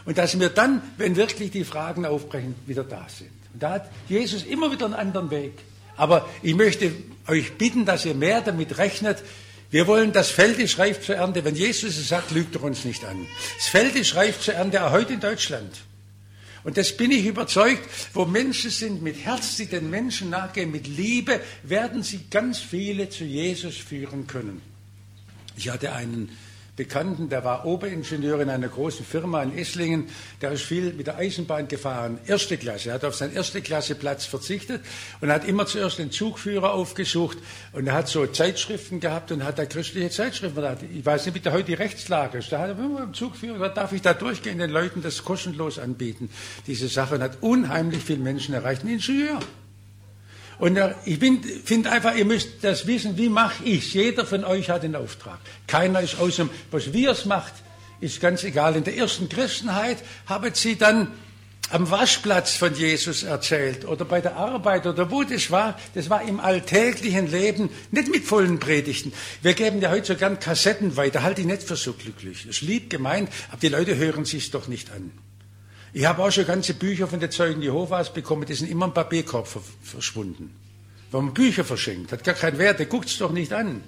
Und dass wir dann, wenn wirklich die Fragen aufbrechen, wieder da sind. Und da hat Jesus immer wieder einen anderen Weg. Aber ich möchte euch bitten, dass ihr mehr damit rechnet. Wir wollen, das Feld ist reif zur Ernte. Wenn Jesus es sagt, lügt er uns nicht an. Das Feld ist reif zur Ernte, auch heute in Deutschland. Und das bin ich überzeugt, wo Menschen sind mit Herz, die den Menschen nachgehen, mit Liebe, werden sie ganz viele zu Jesus führen können. Ich hatte einen Bekannten, der war Oberingenieur in einer großen Firma in Esslingen, der ist viel mit der Eisenbahn gefahren, erste Klasse, er hat auf seinen Erste-Klasse-Platz verzichtet und hat immer zuerst den Zugführer aufgesucht und er hat so Zeitschriften gehabt und hat da christliche Zeitschriften, ich weiß nicht, wie da heute die Rechtslage ist, da hat er immer im Zugführer, darf ich da durchgehen, den Leuten das kostenlos anbieten, diese Sache, und hat unheimlich viele Menschen erreicht, ein Ingenieur. Und ich finde einfach, ihr müsst das wissen, wie mache ich? Jeder von euch hat einen Auftrag. Keiner ist außer, was wir es macht, ist ganz egal. In der ersten Christenheit haben sie dann am Waschplatz von Jesus erzählt oder bei der Arbeit oder wo das war im alltäglichen Leben, nicht mit vollen Predigten. Wir geben ja heute so gern Kassetten weiter, halte ich nicht für so glücklich. Das ist lieb gemeint, aber die Leute hören sich doch nicht an. Ich habe auch schon ganze Bücher von den Zeugen Jehovas bekommen, die sind immer im Papierkorb verschwunden. Wenn man Bücher verschenkt, hat gar keinen Wert, der guckt es doch nicht an.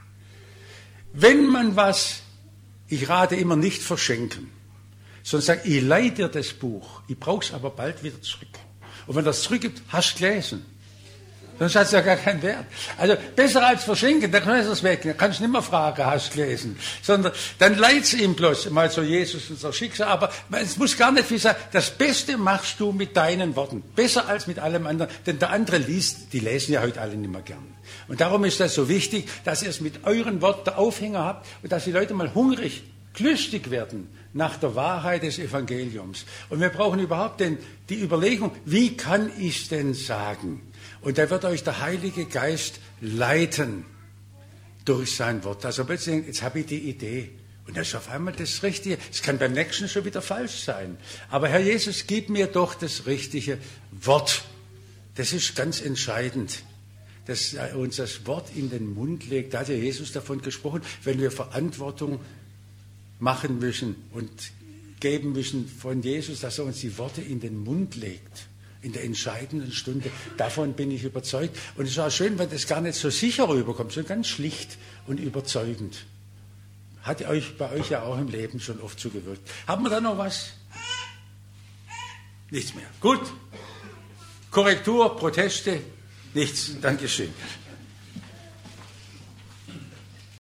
Wenn man was, ich rate immer nicht verschenken, sondern sagt, ich leihe dir das Buch, ich brauche es aber bald wieder zurück. Und wenn das zurückgibt, hast du gelesen. Sonst hat es ja gar keinen Wert. Also besser als verschenken, dann kannst du es weg. Dann kannst du nicht mehr fragen, hast du gelesen. Sondern dann leiht es ihm bloß mal so Jesus unser Schicksal. Aber es muss gar nicht viel sein. Das Beste machst du mit deinen Worten. Besser als mit allem anderen. Denn der andere liest, die lesen ja heute alle nicht mehr gern. Und darum ist das so wichtig, dass ihr es mit euren Worten der Aufhänger habt und dass die Leute mal hungrig, lustig werden nach der Wahrheit des Evangeliums. Und wir brauchen überhaupt die Überlegung, wie kann ich es denn sagen? Und da wird euch der Heilige Geist leiten durch sein Wort. Also plötzlich, jetzt habe ich die Idee. Und das ist auf einmal das Richtige. Es kann beim nächsten schon wieder falsch sein. Aber Herr Jesus, gib mir doch das richtige Wort. Das ist ganz entscheidend, dass er uns das Wort in den Mund legt. Da hat ja Jesus davon gesprochen, wenn wir Verantwortung machen müssen und geben müssen von Jesus, dass er uns die Worte in den Mund legt. In der entscheidenden Stunde. Davon bin ich überzeugt. Und es ist auch schön, wenn das gar nicht so sicher rüberkommt, sondern ganz schlicht und überzeugend. Hat bei euch ja auch im Leben schon oft zugewirkt. Haben wir da noch was? Nichts mehr. Gut. Korrektur, Proteste, nichts. Dankeschön.